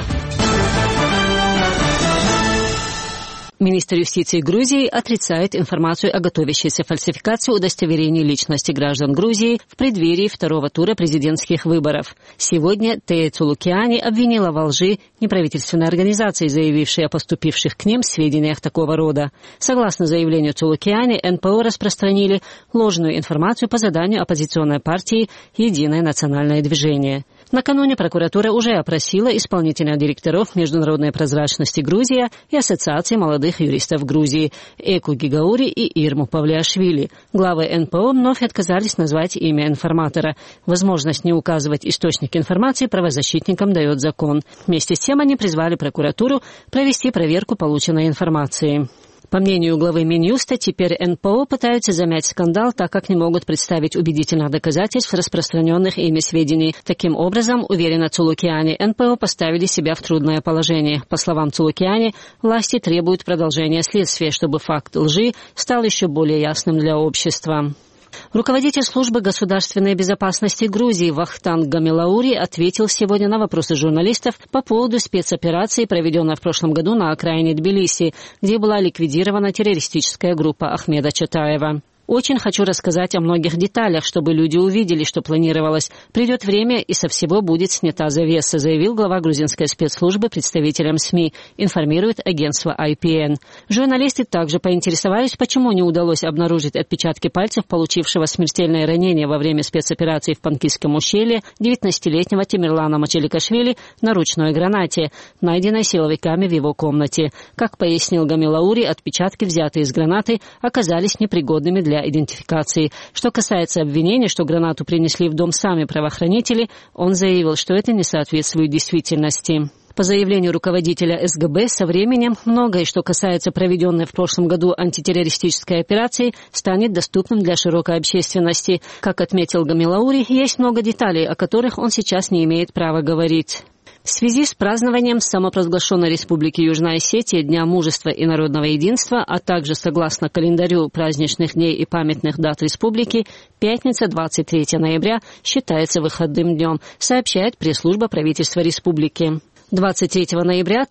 E: Министр юстиции Грузии отрицает информацию о готовящейся фальсификации удостоверений личности граждан Грузии в преддверии второго тура президентских выборов. Сегодня Тея Цулукиани обвинила во лжи неправительственные организации, заявившие о поступивших к ним сведениях такого рода. Согласно заявлению Цулукиани, НПО распространили ложную информацию по заданию оппозиционной партии «Единое национальное движение». Накануне прокуратура уже опросила исполнительных директоров Международной прозрачности Грузия и Ассоциации молодых юристов Грузии Эку Гигаури и Ирму Павлиашвили. Главы НПО вновь отказались назвать имя информатора. Возможность не указывать источник информации правозащитникам дает закон. Вместе с тем они призвали прокуратуру провести проверку полученной информации. По мнению главы Минюста, теперь НПО пытаются замять скандал, так как не могут представить убедительных доказательств распространенных ими сведений. Таким образом, уверена Цулукиани, НПО поставили себя в трудное положение. По словам Цулукиани, власти требуют продолжения следствия, чтобы факт лжи стал еще более ясным для общества. Руководитель службы государственной безопасности Грузии Вахтанг Гамилаури ответил сегодня на вопросы журналистов по поводу спецоперации, проведенной в прошлом году на окраине Тбилиси, где была ликвидирована террористическая группа Ахмеда Чатаева. «Очень хочу рассказать о многих деталях, чтобы люди увидели, что планировалось. Придет время, и со всего будет снята завеса», заявил глава грузинской спецслужбы представителям СМИ, информирует агентство IPN. Журналисты также поинтересовались, почему не удалось обнаружить отпечатки пальцев получившего смертельное ранение во время спецоперации в Панкисском ущелье 19-летнего Тимирлана Мачеликашвили на ручной гранате, найденной силовиками в его комнате. Как пояснил Гамилаури, отпечатки, взятые из гранаты, оказались непригодными для идентификации. Что касается обвинения, что гранату принесли в дом сами правоохранители, он заявил, что это не соответствует действительности. По заявлению руководителя СГБ, со временем многое, что касается проведенной в прошлом году антитеррористической операции, станет доступным для широкой общественности. Как отметил Гамилаури, есть много деталей, о которых он сейчас не имеет права говорить. В связи с празднованием самопровозглашенной Республики Южная Осетия Дня мужества и народного единства, а также согласно календарю праздничных дней и памятных дат республики, пятница, 23 ноября, считается выходным днем, сообщает пресс-служба правительства республики. 23 ноября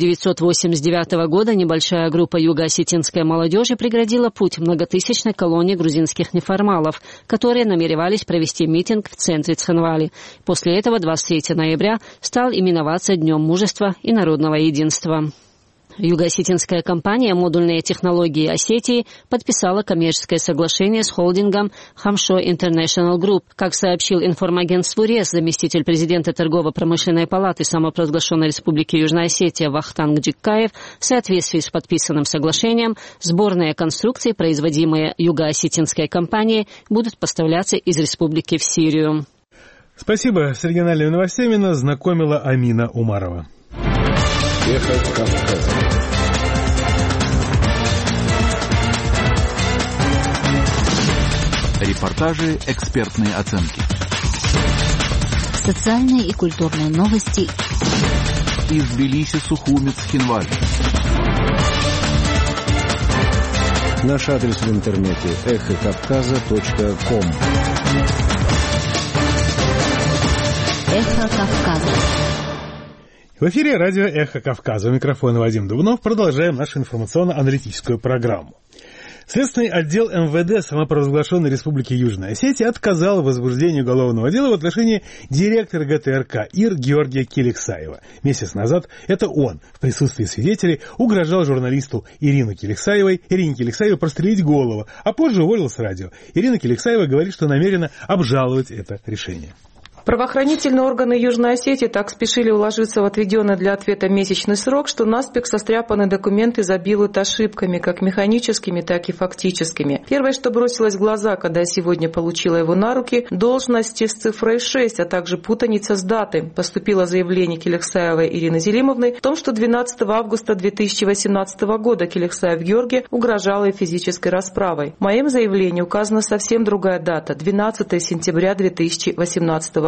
E: 1989 года небольшая группа юго-осетинской молодежи преградила путь многотысячной колонии грузинских неформалов, которые намеревались провести митинг в центре Цхинвали. После этого 23 ноября стал именоваться Днем мужества и народного единства. Юго-осетинская компания «Модульные технологии Осетии» подписала коммерческое соглашение с холдингом Хамшо International Group. Как сообщил информагентству РЕС заместитель президента Торгово-промышленной палаты самопровозглашенной Республики Южная Осетия Вахтанг Джиккаев, в соответствии с подписанным соглашением, сборные конструкции, производимые юго-осетинской компанией, будут поставляться из республики в Сирию.
A: Спасибо. С региональными новостями нас знакомила Амина Умарова.
M: Эхо Кавказа.
I: Репортажи, экспертные оценки.
F: Социальные и культурные новости.
I: Из Тбилиси, Сухуми, Цхинвали.
M: Наш адрес в интернете эхокавказа.ком.
F: Эхо Кавказа.
A: В эфире радио «Эхо Кавказа». У микрофона Вадим Дубнов. Продолжаем нашу информационно-аналитическую программу. Следственный отдел МВД самопровозглашенной Республики Южная Осетия отказал в возбуждении уголовного дела в отношении директора ГТРК ИР Георгия Келексаева. Месяц назад это он в присутствии свидетелей угрожал журналисту Ирине Келексаевой прострелить голову, а позже уволил с радио. Ирина Келексаева говорит, что намерена обжаловать это решение.
D: Правоохранительные органы Южной Осетии так спешили уложиться в отведенный для ответа месячный срок, что наспех состряпанные документы изобилуют ошибками, как механическими, так и фактическими. Первое, что бросилось в глаза, когда я сегодня получила его на руки, должности с цифрой 6, а также путаница с датой. Поступило заявление Келексаевой Ирины Зелимовны в том, что 12 августа 2018 года Келексаев Георгий угрожал ей физической расправой. В моем заявлении указана совсем другая дата – 12 сентября 2018 года.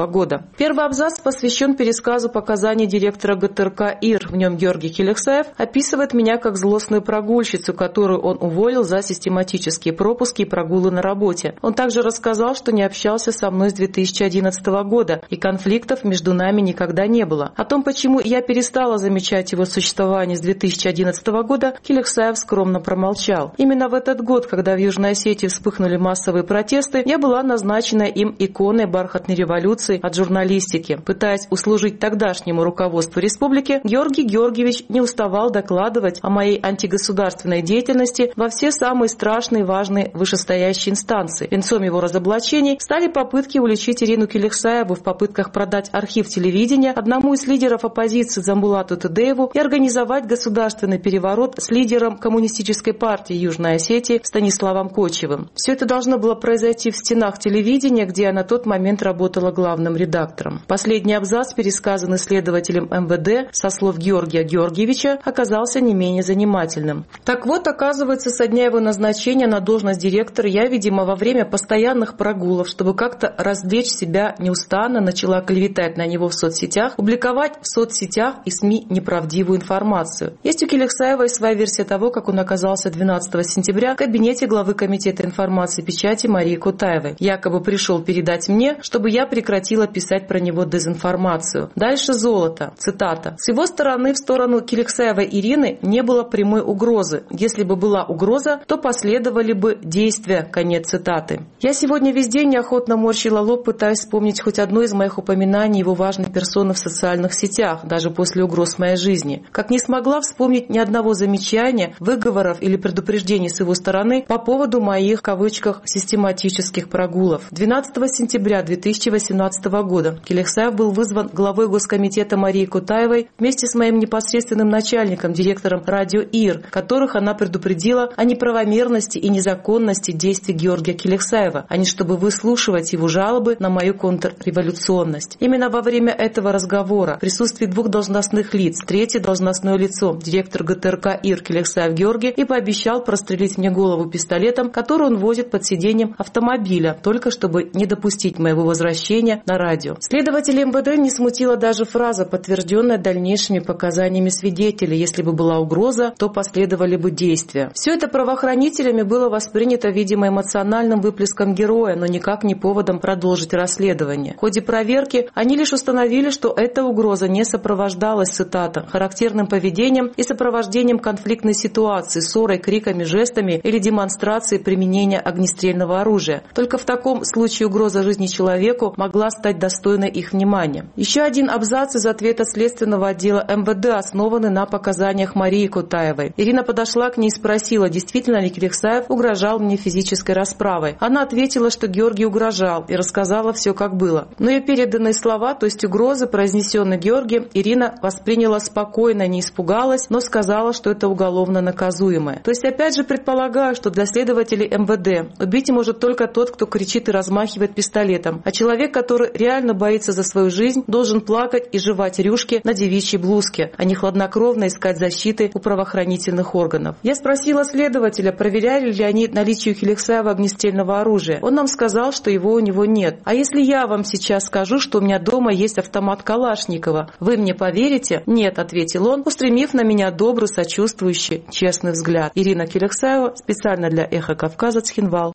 D: года. Первый абзац посвящен пересказу показаний директора ГТРК ИР. В нем Георгий Келексаев описывает меня как злостную прогульщицу, которую он уволил за систематические пропуски и прогулы на работе. Он также рассказал, что не общался со мной с 2011 года, и конфликтов между нами никогда не было. О том, почему я перестала замечать его существование с 2011 года, Келексаев скромно промолчал. Именно в этот год, когда в Южной Осетии вспыхнули массовые протесты, я была назначена им иконой бархатной революции от журналистики. Пытаясь услужить тогдашнему руководству республики, Георгий Георгиевич не уставал докладывать о моей антигосударственной деятельности во все самые страшные и важные вышестоящие инстанции. Венцом его разоблачений стали попытки уличить Ирину Келексаеву в попытках продать архив телевидения одному из лидеров оппозиции Дзамбулату Тудееву и организовать государственный переворот с лидером Коммунистической партии Южной Осетии Станиславом Кочевым. Все это должно было произойти в стенах телевидения, где я на тот момент работала главным редактором. Последний абзац, пересказанный следователем МВД со слов Георгия Георгиевича, оказался не менее занимательным. Так вот, оказывается, со дня его назначения на должность директора я, видимо, во время постоянных прогулов, чтобы как-то развлечь себя неустанно, начала клеветать на него в соцсетях, публиковать в соцсетях и СМИ неправдивую информацию. Есть у Келексаева и своя версия того, как он оказался 12 сентября в кабинете главы Комитета информации и печати Марии Кутаевой. Якобы пришел передать мне, чтобы я прекратила писать про него дезинформацию. Дальше золото. Цитата. С его стороны в сторону Келексаевой Ирины не было прямой угрозы. Если бы была угроза, то последовали бы действия. Конец цитаты. Я сегодня весь день неохотно морщила лоб, пытаясь вспомнить хоть одно из моих упоминаний его важной персоны в социальных сетях, даже после угроз моей жизни. Как не смогла вспомнить ни одного замечания, выговоров или предупреждений с его стороны по поводу моих, в кавычках, систематических прогулов. 12 сентября 2018 года Келексаев был вызван главой Госкомитета Марией Кутаевой вместе с моим непосредственным начальником, директором радио ИР, которых она предупредила о неправомерности и незаконности действий Георгия Келексаева, а не чтобы выслушивать его жалобы на мою контрреволюционность. Именно во время этого разговора в присутствии двух должностных лиц, третье должностное лицо, директор ГТРК ИР Келексаев Георгий, и пообещал прострелить мне голову пистолетом, который он возит под сиденьем автомобиля, только чтобы не допустить моего возвращения на радио. Следователей МВД не смутила даже фраза, подтвержденная дальнейшими показаниями свидетелей. Если бы была угроза, то последовали бы действия. Все это правоохранителями было воспринято, видимо, эмоциональным выплеском героя, но никак не поводом продолжить расследование. В ходе проверки они лишь установили, что эта угроза не сопровождалась, цитата, характерным поведением и сопровождением конфликтной ситуации, ссорой, криками, жестами или демонстрацией применения огнестрельного оружия. Только в таком случае угроза жизни человеку могла стать достойной их внимания. Еще один абзац из ответа следственного отдела МВД, основанный на показаниях Марии Кутаевой. Ирина подошла к ней и спросила, действительно ли Келексаев угрожал мне физической расправой. Она ответила, что Георгий угрожал, и рассказала все, как было. Но ее переданные слова, то есть угрозы, произнесенные Георгием, Ирина восприняла спокойно, не испугалась, но сказала, что это уголовно наказуемое. То есть опять же предполагаю, что для следователей МВД убить может только тот, кто кричит и размахивает пистолетом, а человек, который реально боится за свою жизнь, должен плакать и жевать рюшки на девичьей блузке, а не хладнокровно искать защиты у правоохранительных органов. Я спросила следователя, проверяли ли они наличие у Келексаева огнестрельного оружия. Он нам сказал, что его у него нет. А если я вам сейчас скажу, что у меня дома есть автомат Калашникова, вы мне поверите? Нет, ответил он, устремив на меня добрый, сочувствующий, честный взгляд. Ирина Келексаева, специально для «Эхо Кавказа», Цхинвал.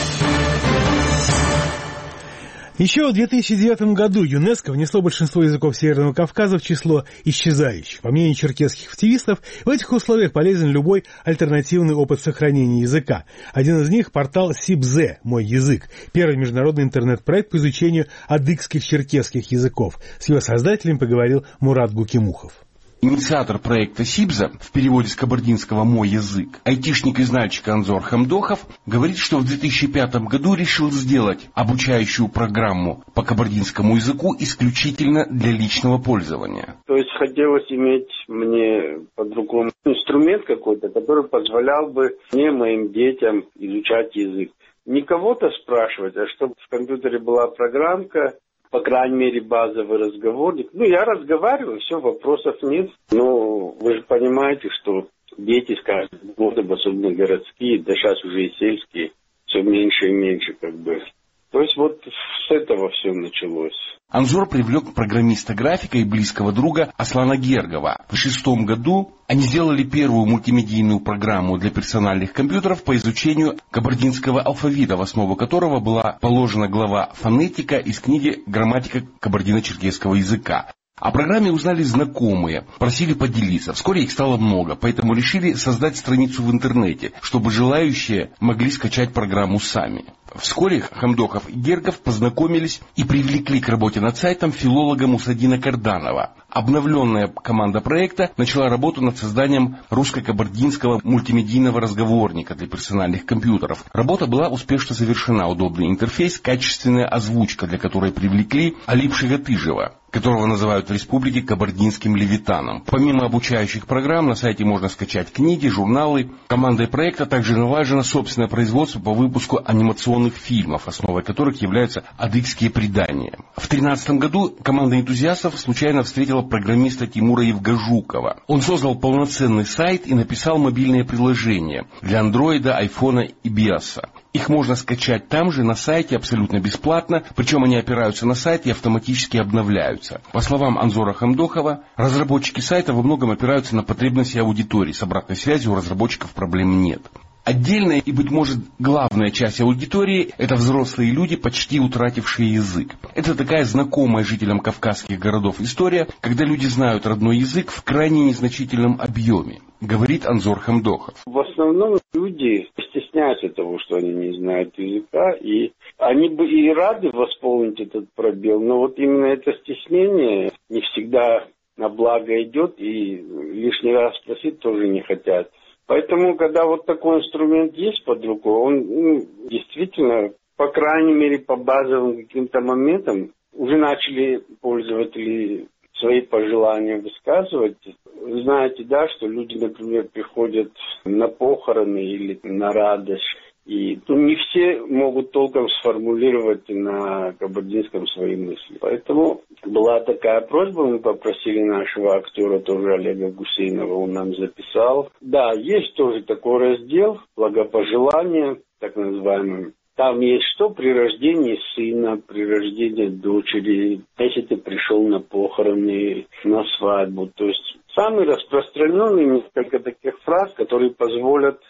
A: Еще в 2009 году ЮНЕСКО внесло большинство языков Северного Кавказа в число исчезающих. По мнению черкесских активистов, в этих условиях полезен любой альтернативный опыт сохранения языка. Один из них – портал СИБЗ «Мой язык», первый международный интернет-проект по изучению адыгских черкесских языков. С его создателем поговорил Мурат Гукимухов.
P: Инициатор проекта СИБЗа, в переводе с кабардинского «Мой язык», айтишник и знальщик Анзор Хамдохов, говорит, что в 2005 году решил сделать обучающую программу по кабардинскому языку исключительно для личного пользования.
Q: То есть хотелось иметь мне по-другому инструмент какой-то, который позволял бы мне, моим детям изучать язык. Не кого-то спрашивать, а чтобы в компьютере была программка, по крайней мере, базовый разговорник. Я разговариваю, все, вопросов нет. Но вы же понимаете, что дети с каждым годом, особенно городские, да сейчас уже и сельские, все меньше и меньше То есть вот с этого все началось.
P: Анзор привлек программиста-графика и близкого друга Аслана Гергова. В 2006 году они сделали первую мультимедийную программу для персональных компьютеров по изучению кабардинского алфавита, в основу которого была положена глава «Фонетика» из книги «Грамматика кабардино-черкесского языка». О программе узнали знакомые, просили поделиться. Вскоре их стало много, поэтому решили создать страницу в интернете, чтобы желающие могли скачать программу сами. Вскоре Хамдохов и Гергов познакомились и привлекли к работе над сайтом филолога Мусадина Карданова. Обновленная команда проекта начала работу над созданием русско-кабардинского мультимедийного разговорника для персональных компьютеров. Работа была успешно завершена. Удобный интерфейс, качественная озвучка, для которой привлекли Алип Шигатыжева, которого называют в республике кабардинским левитаном. Помимо обучающих программ, на сайте можно скачать книги, журналы. Командой проекта также налажено собственное производство по выпуску анимационных фильмов, основой которых являются адыгские предания. В 2013 году команда энтузиастов случайно встретила программиста Тимура Евгажукова. Он создал полноценный сайт и написал мобильные приложения для андроида, айфона и биоса. Их можно скачать там же, на сайте, абсолютно бесплатно, причем они опираются на сайт и автоматически обновляются. По словам Анзора Хамдохова, разработчики сайта во многом опираются на потребности аудитории. С обратной связью у разработчиков проблем нет. Отдельная и, быть может, главная часть аудитории – это взрослые люди, почти утратившие язык. Это такая знакомая жителям кавказских городов история, когда люди знают родной язык в крайне незначительном объеме, говорит Анзор Хамдохов.
Q: В основном люди стесняются того, что они не знают языка, и они бы и рады восполнить этот пробел, но вот именно это стеснение не всегда на благо идет, и лишний раз спросить тоже не хотят. Поэтому, когда вот такой инструмент есть под рукой, он действительно, по крайней мере, по базовым каким-то моментам, уже начали пользователи свои пожелания высказывать. Знаете, да, что люди, например, приходят на похороны или на радость, и не все могут толком сформулировать на кабардинском свои мысли. Поэтому была такая просьба, мы попросили нашего актера, тоже Олега Гусейнова, он нам записал. Да, есть тоже такой раздел «Благопожелания», так называемый. Там есть что при рождении сына, при рождении дочери, если ты пришел на похороны, на свадьбу. То есть самые распространенные несколько таких фраз, которые позволят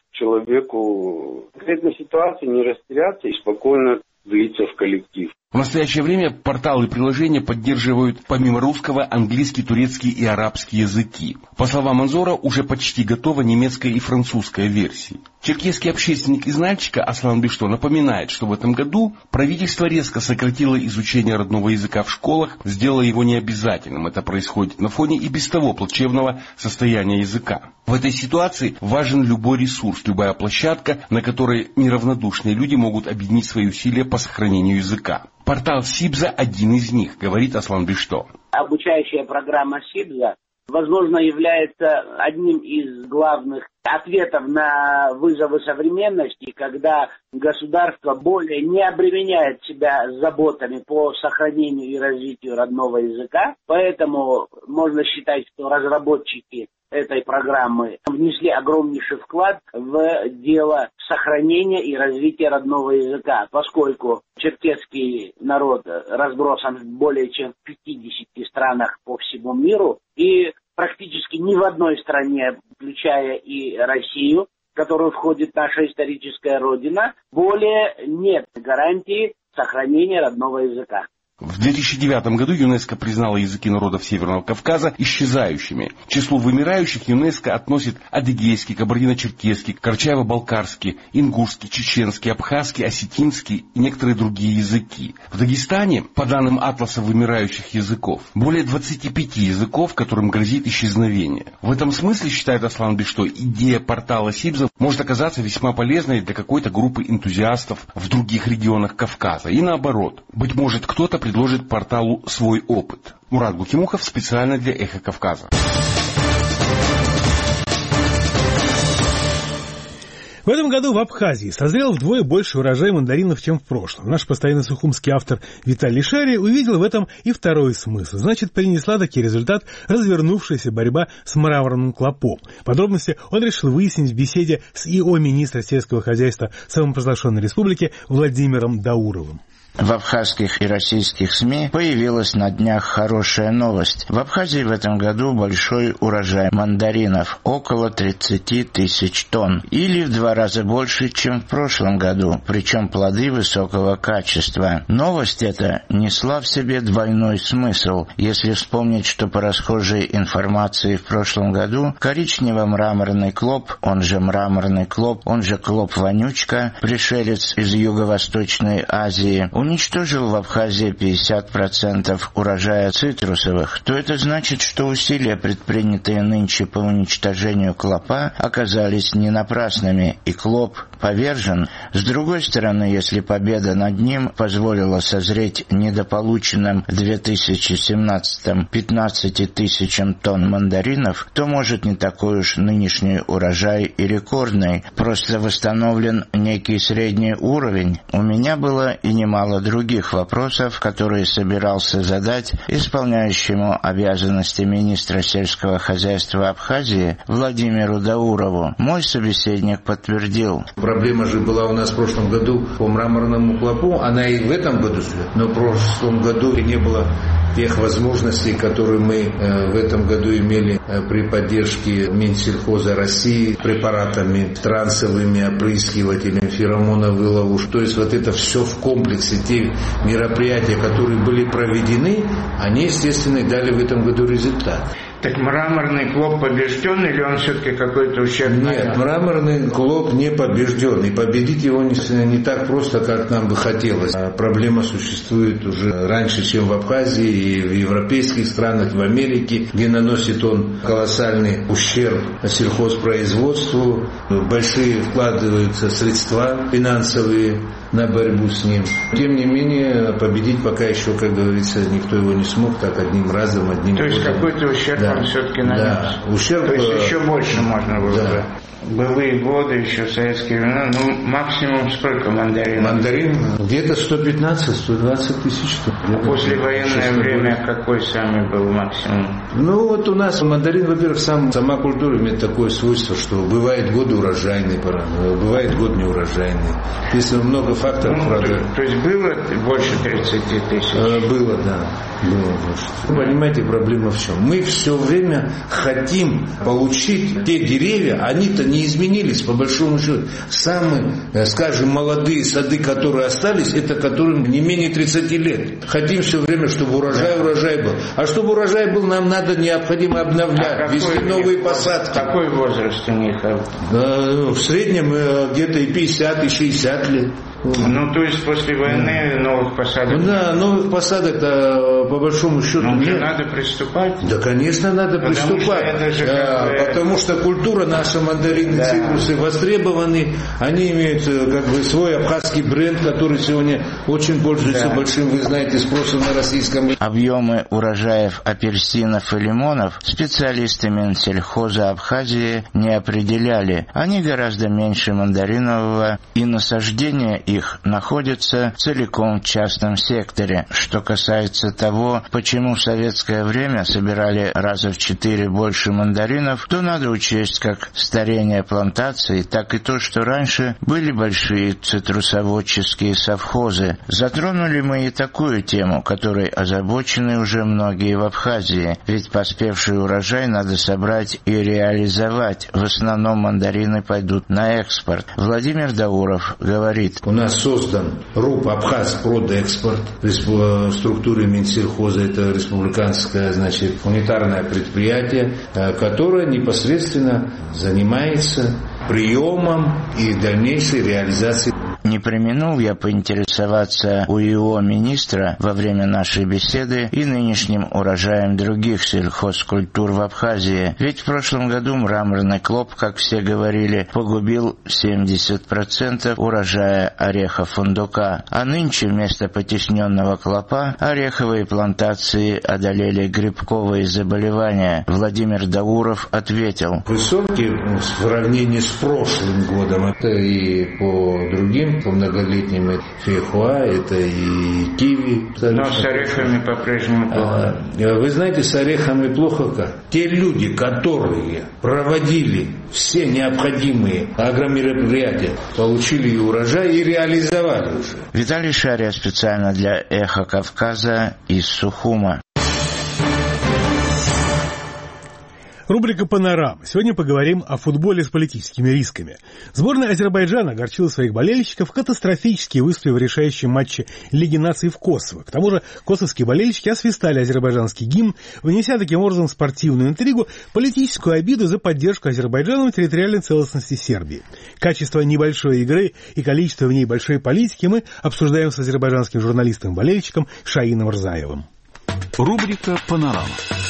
Q: человеку в конкретной ситуации не растеряться и спокойно влиться в коллектив.
P: В настоящее время порталы и приложения поддерживают помимо русского английский, турецкий и арабский языки. По словам Анзора, уже почти готова немецкая и французская версии. Черкесский общественник из Нальчика Аслан Бишто напоминает, что в этом году правительство резко сократило изучение родного языка в школах, сделало его необязательным. Это происходит на фоне и без того плачевного состояния языка. В этой ситуации важен любой ресурс, любая площадка, на которой неравнодушные люди могут объединить свои усилия по сохранению языка. Портал Сибза один из них, говорит Аслан Бишто.
R: Обучающая программа Сибза, возможно, является одним из главных ответов на вызовы современности, когда государство более не обременяет себя заботами по сохранению и развитию родного языка. Поэтому можно считать, что разработчики этой программы внесли огромнейший вклад в дело сохранения и развития родного языка, поскольку черкесский народ разбросан в более чем 50 странах по всему миру, и практически ни в одной стране, включая и Россию, в которую входит наша историческая родина, более нет гарантии сохранения родного языка.
P: В 2009 году ЮНЕСКО признало языки народов Северного Кавказа исчезающими. К числу вымирающих ЮНЕСКО относит адыгейский, кабардино-черкесский, карачаево-балкарский, ингушский, чеченский, абхазский, осетинский и некоторые другие языки. В Дагестане, по данным Атласа вымирающих языков, более 25 языков, которым грозит исчезновение. В этом смысле, считает Аслан Бишто, идея портала Сибза может оказаться весьма полезной для какой-то группы энтузиастов в других регионах Кавказа. И наоборот, быть может, кто-то предложит порталу свой опыт. Мурат Гукимухов специально для «Эхо Кавказа».
A: В этом году в Абхазии созрел вдвое больше урожай мандаринов, чем в прошлом. Наш постоянный сухумский автор Виталий Шари увидел в этом и второй смысл. Значит, принесла таки результат развернувшаяся борьба с мраморным клопом. Подробности он решил выяснить в беседе с ИО министра сельского хозяйства самопровозглашенной республики Владимиром Дауровым.
S: В абхазских и российских СМИ появилась на днях хорошая новость. В Абхазии в этом году большой урожай мандаринов – около 30 тысяч тонн, или в 2 раза больше, чем в прошлом году, причем плоды высокого качества. Новость эта несла в себе двойной смысл, если вспомнить, что по расхожей информации в прошлом году коричнево-мраморный клоп, он же мраморный клоп, он же клоп-вонючка, пришелец из Юго-Восточной Азии, уничтожил в Абхазии 50% урожая цитрусовых, то это значит, что усилия, предпринятые нынче по уничтожению клопа, оказались не напрасными, и клоп повержен. С другой стороны, если победа над ним позволила созреть недополученным в 2017-м 15 тысячам тонн мандаринов, то, может, не такой уж нынешний урожай и рекордный, просто восстановлен некий средний уровень. У меня было и немало других вопросов, которые собирался задать исполняющему обязанности министра сельского хозяйства Абхазии Владимиру Даурову. Мой собеседник подтвердил.
C: Проблема же была у нас в прошлом году по мраморному клопу, она и в этом году, но в прошлом году не было тех возможностей, которые мы в этом году имели при поддержке Минсельхоза России препаратами, трансовыми опрыскивателями, феромоновой ловушкой. То есть вот это все в комплексе, те мероприятия, которые были проведены, они, естественно, дали в этом году результат.
T: Так мраморный клоп побежден или он все-таки какой-то ущербный?
C: Нет, мраморный клоп не побежден. И победить его не так просто, как нам бы хотелось. Проблема существует уже раньше, чем в Абхазии, и в европейских странах, в Америке, где наносит он колоссальный ущерб сельхозпроизводству. Большие вкладываются средства финансовые на борьбу с ним. Тем не менее, победить пока еще, как говорится, никто его не смог, так одним разом, одним
T: годом. То есть какой-то ущерб он все-таки нанес.
C: Да, ущерб.
T: То есть еще больше можно было бы. Былые годы, еще в советские времена, максимум сколько мандаринов?
C: Мандарин где-то 115-120 тысяч.
T: После военное время какой самый был максимум?
C: Вот у нас мандарин, во-первых, сама культура имеет такое свойство, что бывает год урожайный, бывает год неурожайный. Если много факторов, правда.
T: То есть было больше 30 тысяч?
C: Было, да. Было больше. Вы понимаете, проблема в чем? Мы все время хотим получить те деревья, они-то не изменились, по большому счету. Самые, скажем, молодые сады, которые остались, это которым не менее 30 лет. Хотим все время, чтобы урожай был. А чтобы урожай был, нам необходимо обновлять, вести новые посадки.
T: Какой возраст у них?
C: В среднем где-то и 50, и 60 лет.
T: То есть после войны новых посадок?
C: Да, новых посадок-то по большому счету нет.
T: Надо приступать?
C: Да, конечно, надо приступать. Потому что культура наша, мандарины, цитрусы востребованы. Они имеют свой абхазский бренд, который сегодня очень пользуется большим, вы знаете, спросом на российском.
S: Объемы урожаев апельсинов и лимонов специалисты Минсельхоза Абхазии не определяли. Они гораздо меньше мандаринового, и насаждения их находятся целиком в частном секторе. Что касается того, почему в советское время собирали раза в 4 больше мандаринов, то надо учесть как старение плантаций, так и то, что раньше были большие цитрусоводческие совхозы. Затронули мы и такую тему, которой озабочены уже многие в Абхазии, ведь поспевший урожай надо собрать и реализовать. В основном мандарины пойдут на экспорт. Владимир Дауров говорит:
C: у нас создан РУП «Абхаз-Продэкспорт» в структуре Минсельхоза, это республиканское, унитарное предприятие, которое непосредственно занимается приемом и дальнейшей реализацией.
S: Не преминул я поинтересоваться у его министра во время нашей беседы и нынешним урожаем других сельхозкультур в Абхазии. Ведь в прошлом году мраморный клоп, как все говорили, погубил 70% урожая ореха-фундука. А нынче вместо потесненного клопа ореховые плантации одолели грибковые заболевания. Владимир Дауров ответил:
C: высокий в сравнении с прошлым годом, это и по другим Тюмень, по многолетним это Фейхуа, это и Киви.
T: Но с орехами по-прежнему плохо.
C: Вы знаете, с орехами плохо как? Те люди, которые проводили все необходимые агромероприятия, получили и урожай, и реализовали уже.
S: Виталий Шария специально для «Эхо Кавказа» из Сухума.
A: Рубрика «Панорама». Сегодня поговорим о футболе с политическими рисками. Сборная Азербайджана огорчила своих болельщиков катастрофически выступив в решающем матче Лиги наций в Косово. К тому же косовские болельщики освистали азербайджанский гимн, внеся таким образом в спортивную интригу политическую обиду за поддержку Азербайджаном территориальной целостности Сербии. Качество небольшой игры и количество в ней большой политики мы обсуждаем с азербайджанским журналистом-болельщиком Шаином Рзаевым.
I: Рубрика «Панорама».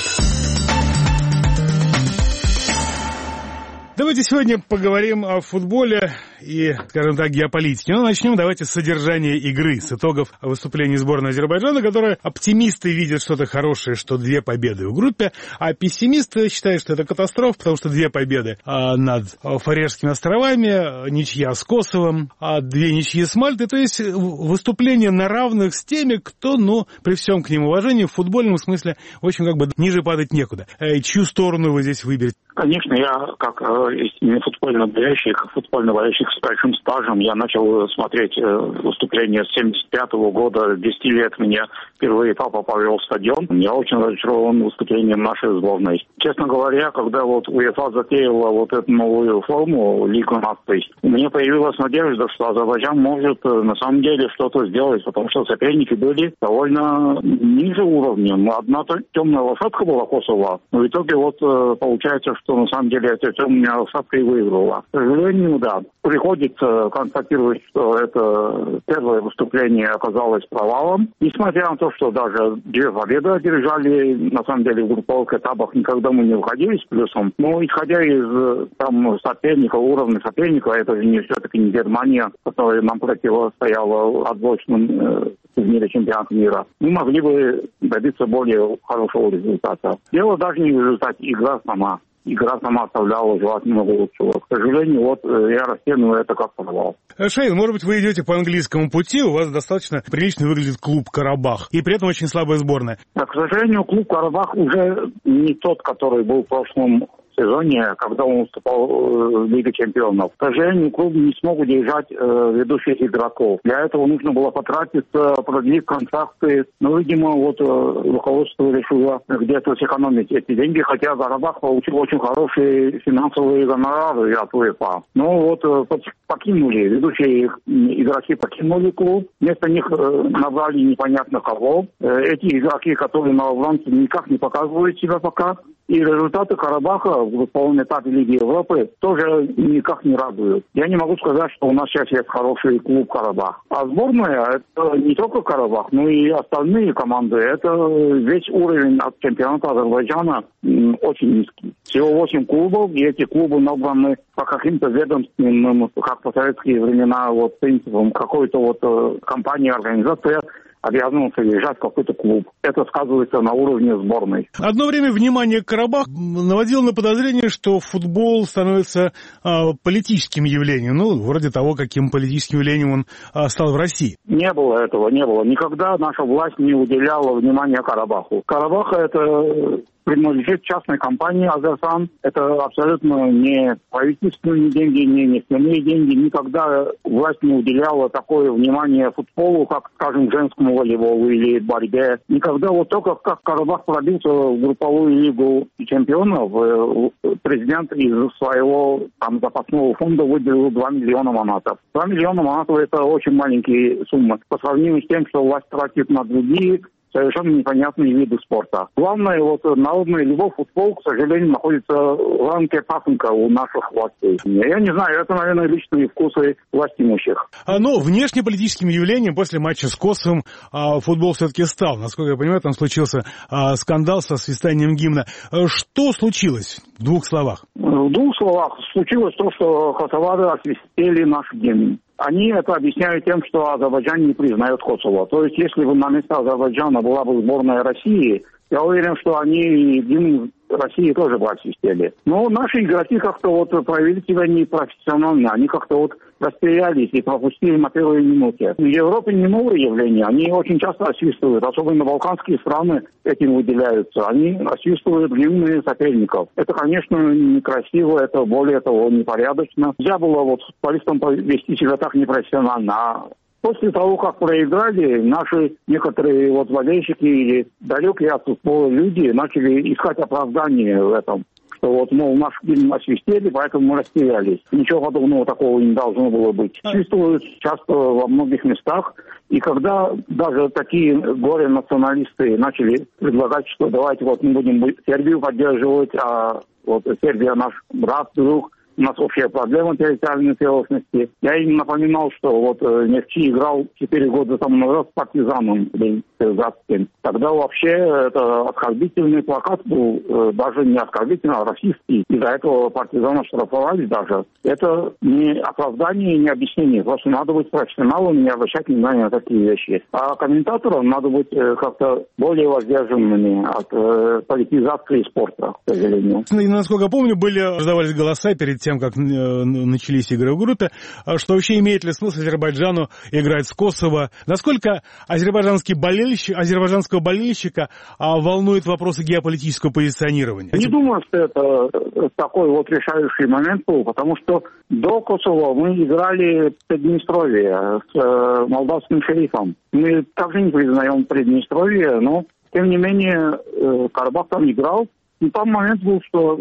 A: Давайте сегодня поговорим о футболе и, скажем так, геополитике. Но начнем давайте с содержания игры, с итогов выступлений сборной Азербайджана, которая оптимисты видят что-то хорошее, что 2 победы в группе, а пессимисты считают, что это катастрофа, потому что 2 победы над Фарерскими островами, ничья с Косовом, 2 ничьи с Мальтой. То есть выступление на равных с теми, кто, при всем к ним уважении, в футбольном смысле, в общем, ниже падать некуда. Чью сторону вы здесь выберете?
U: Конечно, я, как истинный футбольный болельщик с большим стажем, я начал смотреть выступления с 75-го года, 10 лет мне впервые папа повел в стадион. Я очень разочарован выступлением нашей сборной. Честно говоря, когда УЕФА затеяла эту новую форму Лигу наций, у меня появилась надежда, что Азербайджан может на самом деле что-то сделать, потому что соперники были довольно ниже уровнем. Одна темная лошадка была Косово, но в итоге получается, что на самом деле эта темная лошадка и выиграла. К сожалению, да, приходится констатировать, что это первое выступление оказалось провалом. Несмотря на то, что даже 2 победы одержали, на самом деле в групповых этапах никогда мы не выходили с плюсом. Но исходя из соперника, уровня соперника, это же все-таки не Германия, которая нам противостояла отборочным в мире чемпионата мира. Мы могли бы добиться более хорошего результата. Дело даже не в результате, игра сама оставляла желать много лучшего. К сожалению, я расцениваю это как провал.
A: Шаин, может быть, вы идете по английскому пути, у вас достаточно прилично выглядит клуб «Карабах», и при этом очень слабая сборная.
U: К сожалению, клуб «Карабах» уже не тот, который был в прошлом сезоне, когда он выступал в Лиге чемпионов. К сожалению, клуб не смог удержать ведущих игроков. Для этого нужно было потратиться, продлить контракты. Но, видимо, руководство решило где-то сэкономить эти деньги, хотя Карабах получил очень хорошие финансовые гонорары от УЕФА. Но ведущие игроки покинули клуб, вместо них набрали непонятно кого. Эти игроки, которые новобранцы, никак не показывают себя пока. И результаты Карабаха в полном этапе Лиги Европы тоже никак не радуют. Я не могу сказать, что у нас сейчас есть хороший клуб Карабах. А сборная — это не только Карабах, но и остальные команды. Это весь уровень от чемпионата Азербайджана очень низкий. Всего 8 клубов, и эти клубы набраны по каким-то ведомственным, как по советские времена, принципам какой-то компании, организация обязан содержать какой-то клуб. Это сказывается на уровне сборной.
A: Одно время внимание к Карабаху наводило на подозрение, что футбол становится политическим явлением. Вроде того, каким политическим явлением он стал в России.
U: Не было этого, не было. Никогда наша власть не уделяла внимания Карабаху. Карабах — это принадлежит частной компании «Азерсан». Это абсолютно не правительственные деньги, не нефтяные деньги. Никогда власть не уделяла такое внимание футболу, как, скажем, женскому волейболу или борьбе. Никогда только как Карабах пробился в групповую лигу чемпионов, президент из своего запасного фонда выделил 2 миллиона манатов. 2 миллиона манатов — это очень маленькие суммы по сравнению с тем, что власть тратит на другие совершенно непонятные виды спорта. Главное, народная любовь, футбол, к сожалению, находится в рамке пасынка у наших властей. Я не знаю, это, наверное, личные вкусы властимущих.
A: Внешнеполитическим явлением после матча с Косовом футбол все-таки стал. Насколько я понимаю, там случился скандал со свистанием гимна. Что случилось? В 2 словах.
U: В 2 словах. Случилось то, что косовары освистели наш гимн. Они это объясняют тем, что Азербайджан не признает Косово. То есть, если бы на место Азербайджана была бы сборная России, Я уверен, что они гимн России тоже бы освистели. Но наши игроки как-то вот проявили себя непрофессионально. Они как-то вот растерялись и пропустили на первые минуты. В Европе не новое явление. Они очень часто освистывают. Особенно балканские страны этим выделяются. Они освистывают гимны соперников. Это, конечно, некрасиво. Это, более того, непорядочно. Нельзя было вот футболистам вести себя так непрофессионально. А после того, как проиграли, наши некоторые вот болельщики или далекие от футбола люди начали искать оправдание в этом. Что вот, мол, наш фильм освистели, поэтому мы растерялись. Ничего подобного такого не должно было быть. Чувствуют часто во многих местах. И когда даже такие горе-националисты начали предлагать, что давайте вот мы будем Сербию поддерживать, а вот Сербия наш брат, друг, у нас общая проблема территориальной целостности. Я им напоминал, что вот Нефчи играл 4 года тому назад с партизаном Белградским. Тогда вообще это оскорбительный плакат был, даже не оскорбительный, а расистский. Из-за этого партизана штрафовали даже. Это не оправдание, не объяснение. Просто надо быть профессионалом и не обращать внимания на такие вещи. А комментаторам надо быть как-то более воздержанными от политизации спорта, к сожалению.
A: И, насколько я помню, раздавались голоса перед тем, как начались игры в группе, что вообще имеет ли смысл Азербайджану играть с Косово. Насколько азербайджанского болельщика волнуют вопросы геополитического позиционирования?
U: Не думаю, что это такой вот решающий момент был, потому что до Косово мы играли в Приднестровье с молдавским шерифом. Мы также не признаем Приднестровье, но тем не менее Карабах там играл. И там момент был, что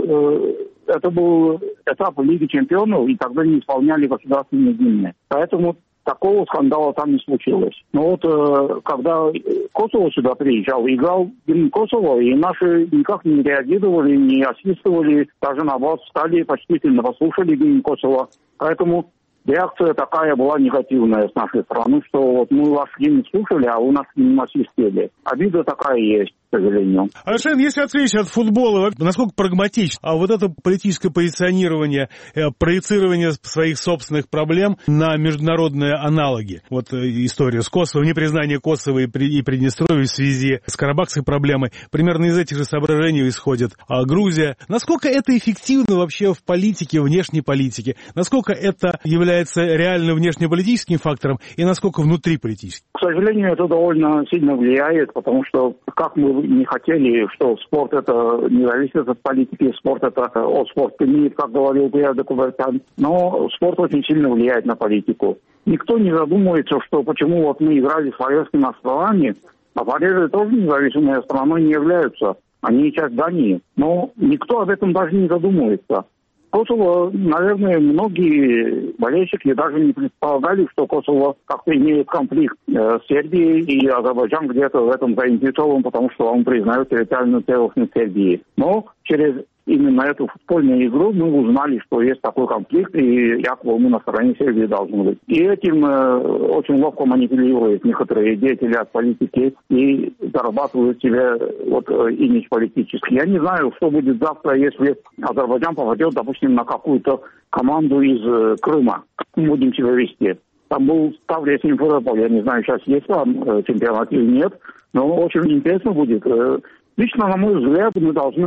U: это был этап Лиги Чемпионов, и тогда не исполняли государственные гимны. Поэтому такого скандала там не случилось. Но вот когда Косово сюда приезжал, играл гимн Косово, и наши никак не реагировали, не освистывали, даже наоборот стали почтительно, послушали гимн Косово. Поэтому реакция такая была негативная с нашей стороны, что вот мы ваш гимн слушали, а у нас не освистели. Обида такая есть, к сожалению.
A: Александр, если отвлечь от футбола, насколько прагматично, а вот это политическое позиционирование, проецирование своих собственных проблем на международные аналоги. Вот история с Косово, непризнание Косово и Приднестровья в связи с карабахской проблемой. Примерно из этих же соображений исходит Грузия. Насколько это эффективно вообще в политике, внешней политике? Насколько это является реально внешнеполитическим фактором и насколько внутриполитическим?
U: К сожалению, это довольно сильно влияет, потому что как мы не хотели, что спорт это не зависит от политики, спорт это от спорта мир, как говорил Пьер де Кубертен, но спорт очень сильно влияет на политику. Никто не задумывается, что почему вот мы играли с Фарерскими островами, а Фареры тоже независимой страной не являются, они часть Дании, но никто об этом даже не задумывается. Косово, наверное, многие болельщики даже не предполагали, что Косово как-то имеет конфликт с Сербией, и Азербайджан где-то в этом заинтересован, потому что он признает территориальную целостность Сербии. Но через именно эту футбольную игру мы узнали, что есть такой конфликт, и якобы мы на стороне Сербии должны быть. И этим очень ловко манипулируют некоторые деятели от политики и зарабатывают себе имидж политический. Я не знаю, что будет завтра, если Азербайджан попадет, допустим, на какую-то команду из Крыма. Как мы будем себя вести? Там был Таврия Симферополь, я не знаю, сейчас есть там чемпионат или нет, но очень интересно будет. Лично, на мой взгляд, мы должны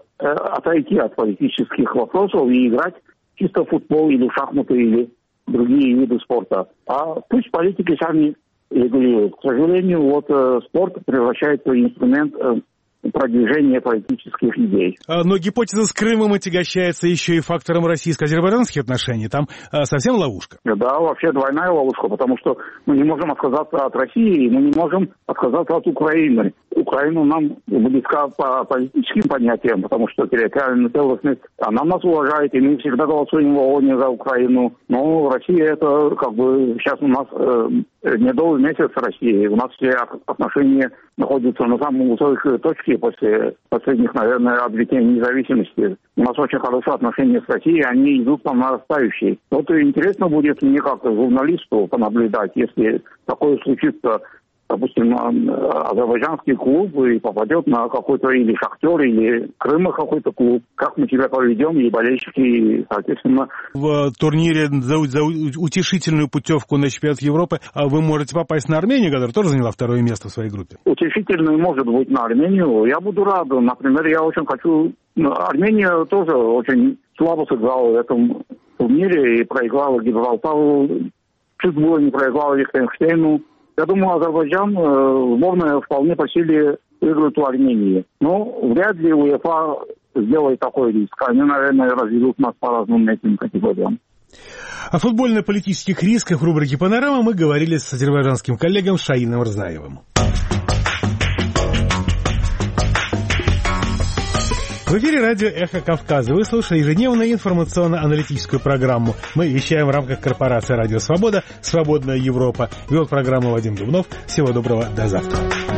U: отойти от политических вопросов и играть чисто в футбол или в шахматы или другие виды спорта. А пусть политики сами регулируют. К сожалению, спорт превращается в инструмент продвижения политических идей.
A: Но гипотеза с Крымом отягощается еще и фактором российско-азербайджанских отношений. Там совсем ловушка.
U: Да, вообще двойная ловушка, потому что мы не можем отказаться от России, мы не можем отказаться от Украины. Украина нам близка по политическим понятиям, потому что территориальная целостность, она нас уважает, и мы всегда голосуем в ООН за Украину. Но Россия это сейчас у нас медовый месяц России. У нас все отношения находятся на самой высокой точке после последних, наверное, обретения независимости. У нас очень хорошие отношения с Россией, они идут по нарастающей. Вот интересно будет мне как журналисту понаблюдать, если такое случится допустим, азербайджанский клуб и попадет на какой-то или Шахтер, или Крыма какой-то клуб. Как мы себя поведем, и болельщики, и, соответственно...
A: В турнире за утешительную путевку на чемпионат Европы вы можете попасть на Армению, которая тоже заняла второе место в своей группе.
U: Утешительную может быть на Армению. Я буду рад. Например, я очень хочу... Армения тоже очень слабо сыграла в этом турнире и проиграла Гибралтару. Чуть было не проиграла Лихтенштейну. Я думаю, Азербайджан, сборная вполне по силе выиграет у Армении. Но вряд ли УЕФА сделает такой риск. Они, наверное, разведут нас по разным этим категориям.
A: О футбольно-политических рисках в рубрике «Панорама» мы говорили с азербайджанским коллегом Шаином Рзаевым. В эфире радио «Эхо Кавказа». Вы слушаете ежедневную информационно-аналитическую программу. Мы вещаем в рамках корпорации «Радио Свобода», «Свободная Европа». Вел программу Вадим Дубнов. Всего доброго, до завтра.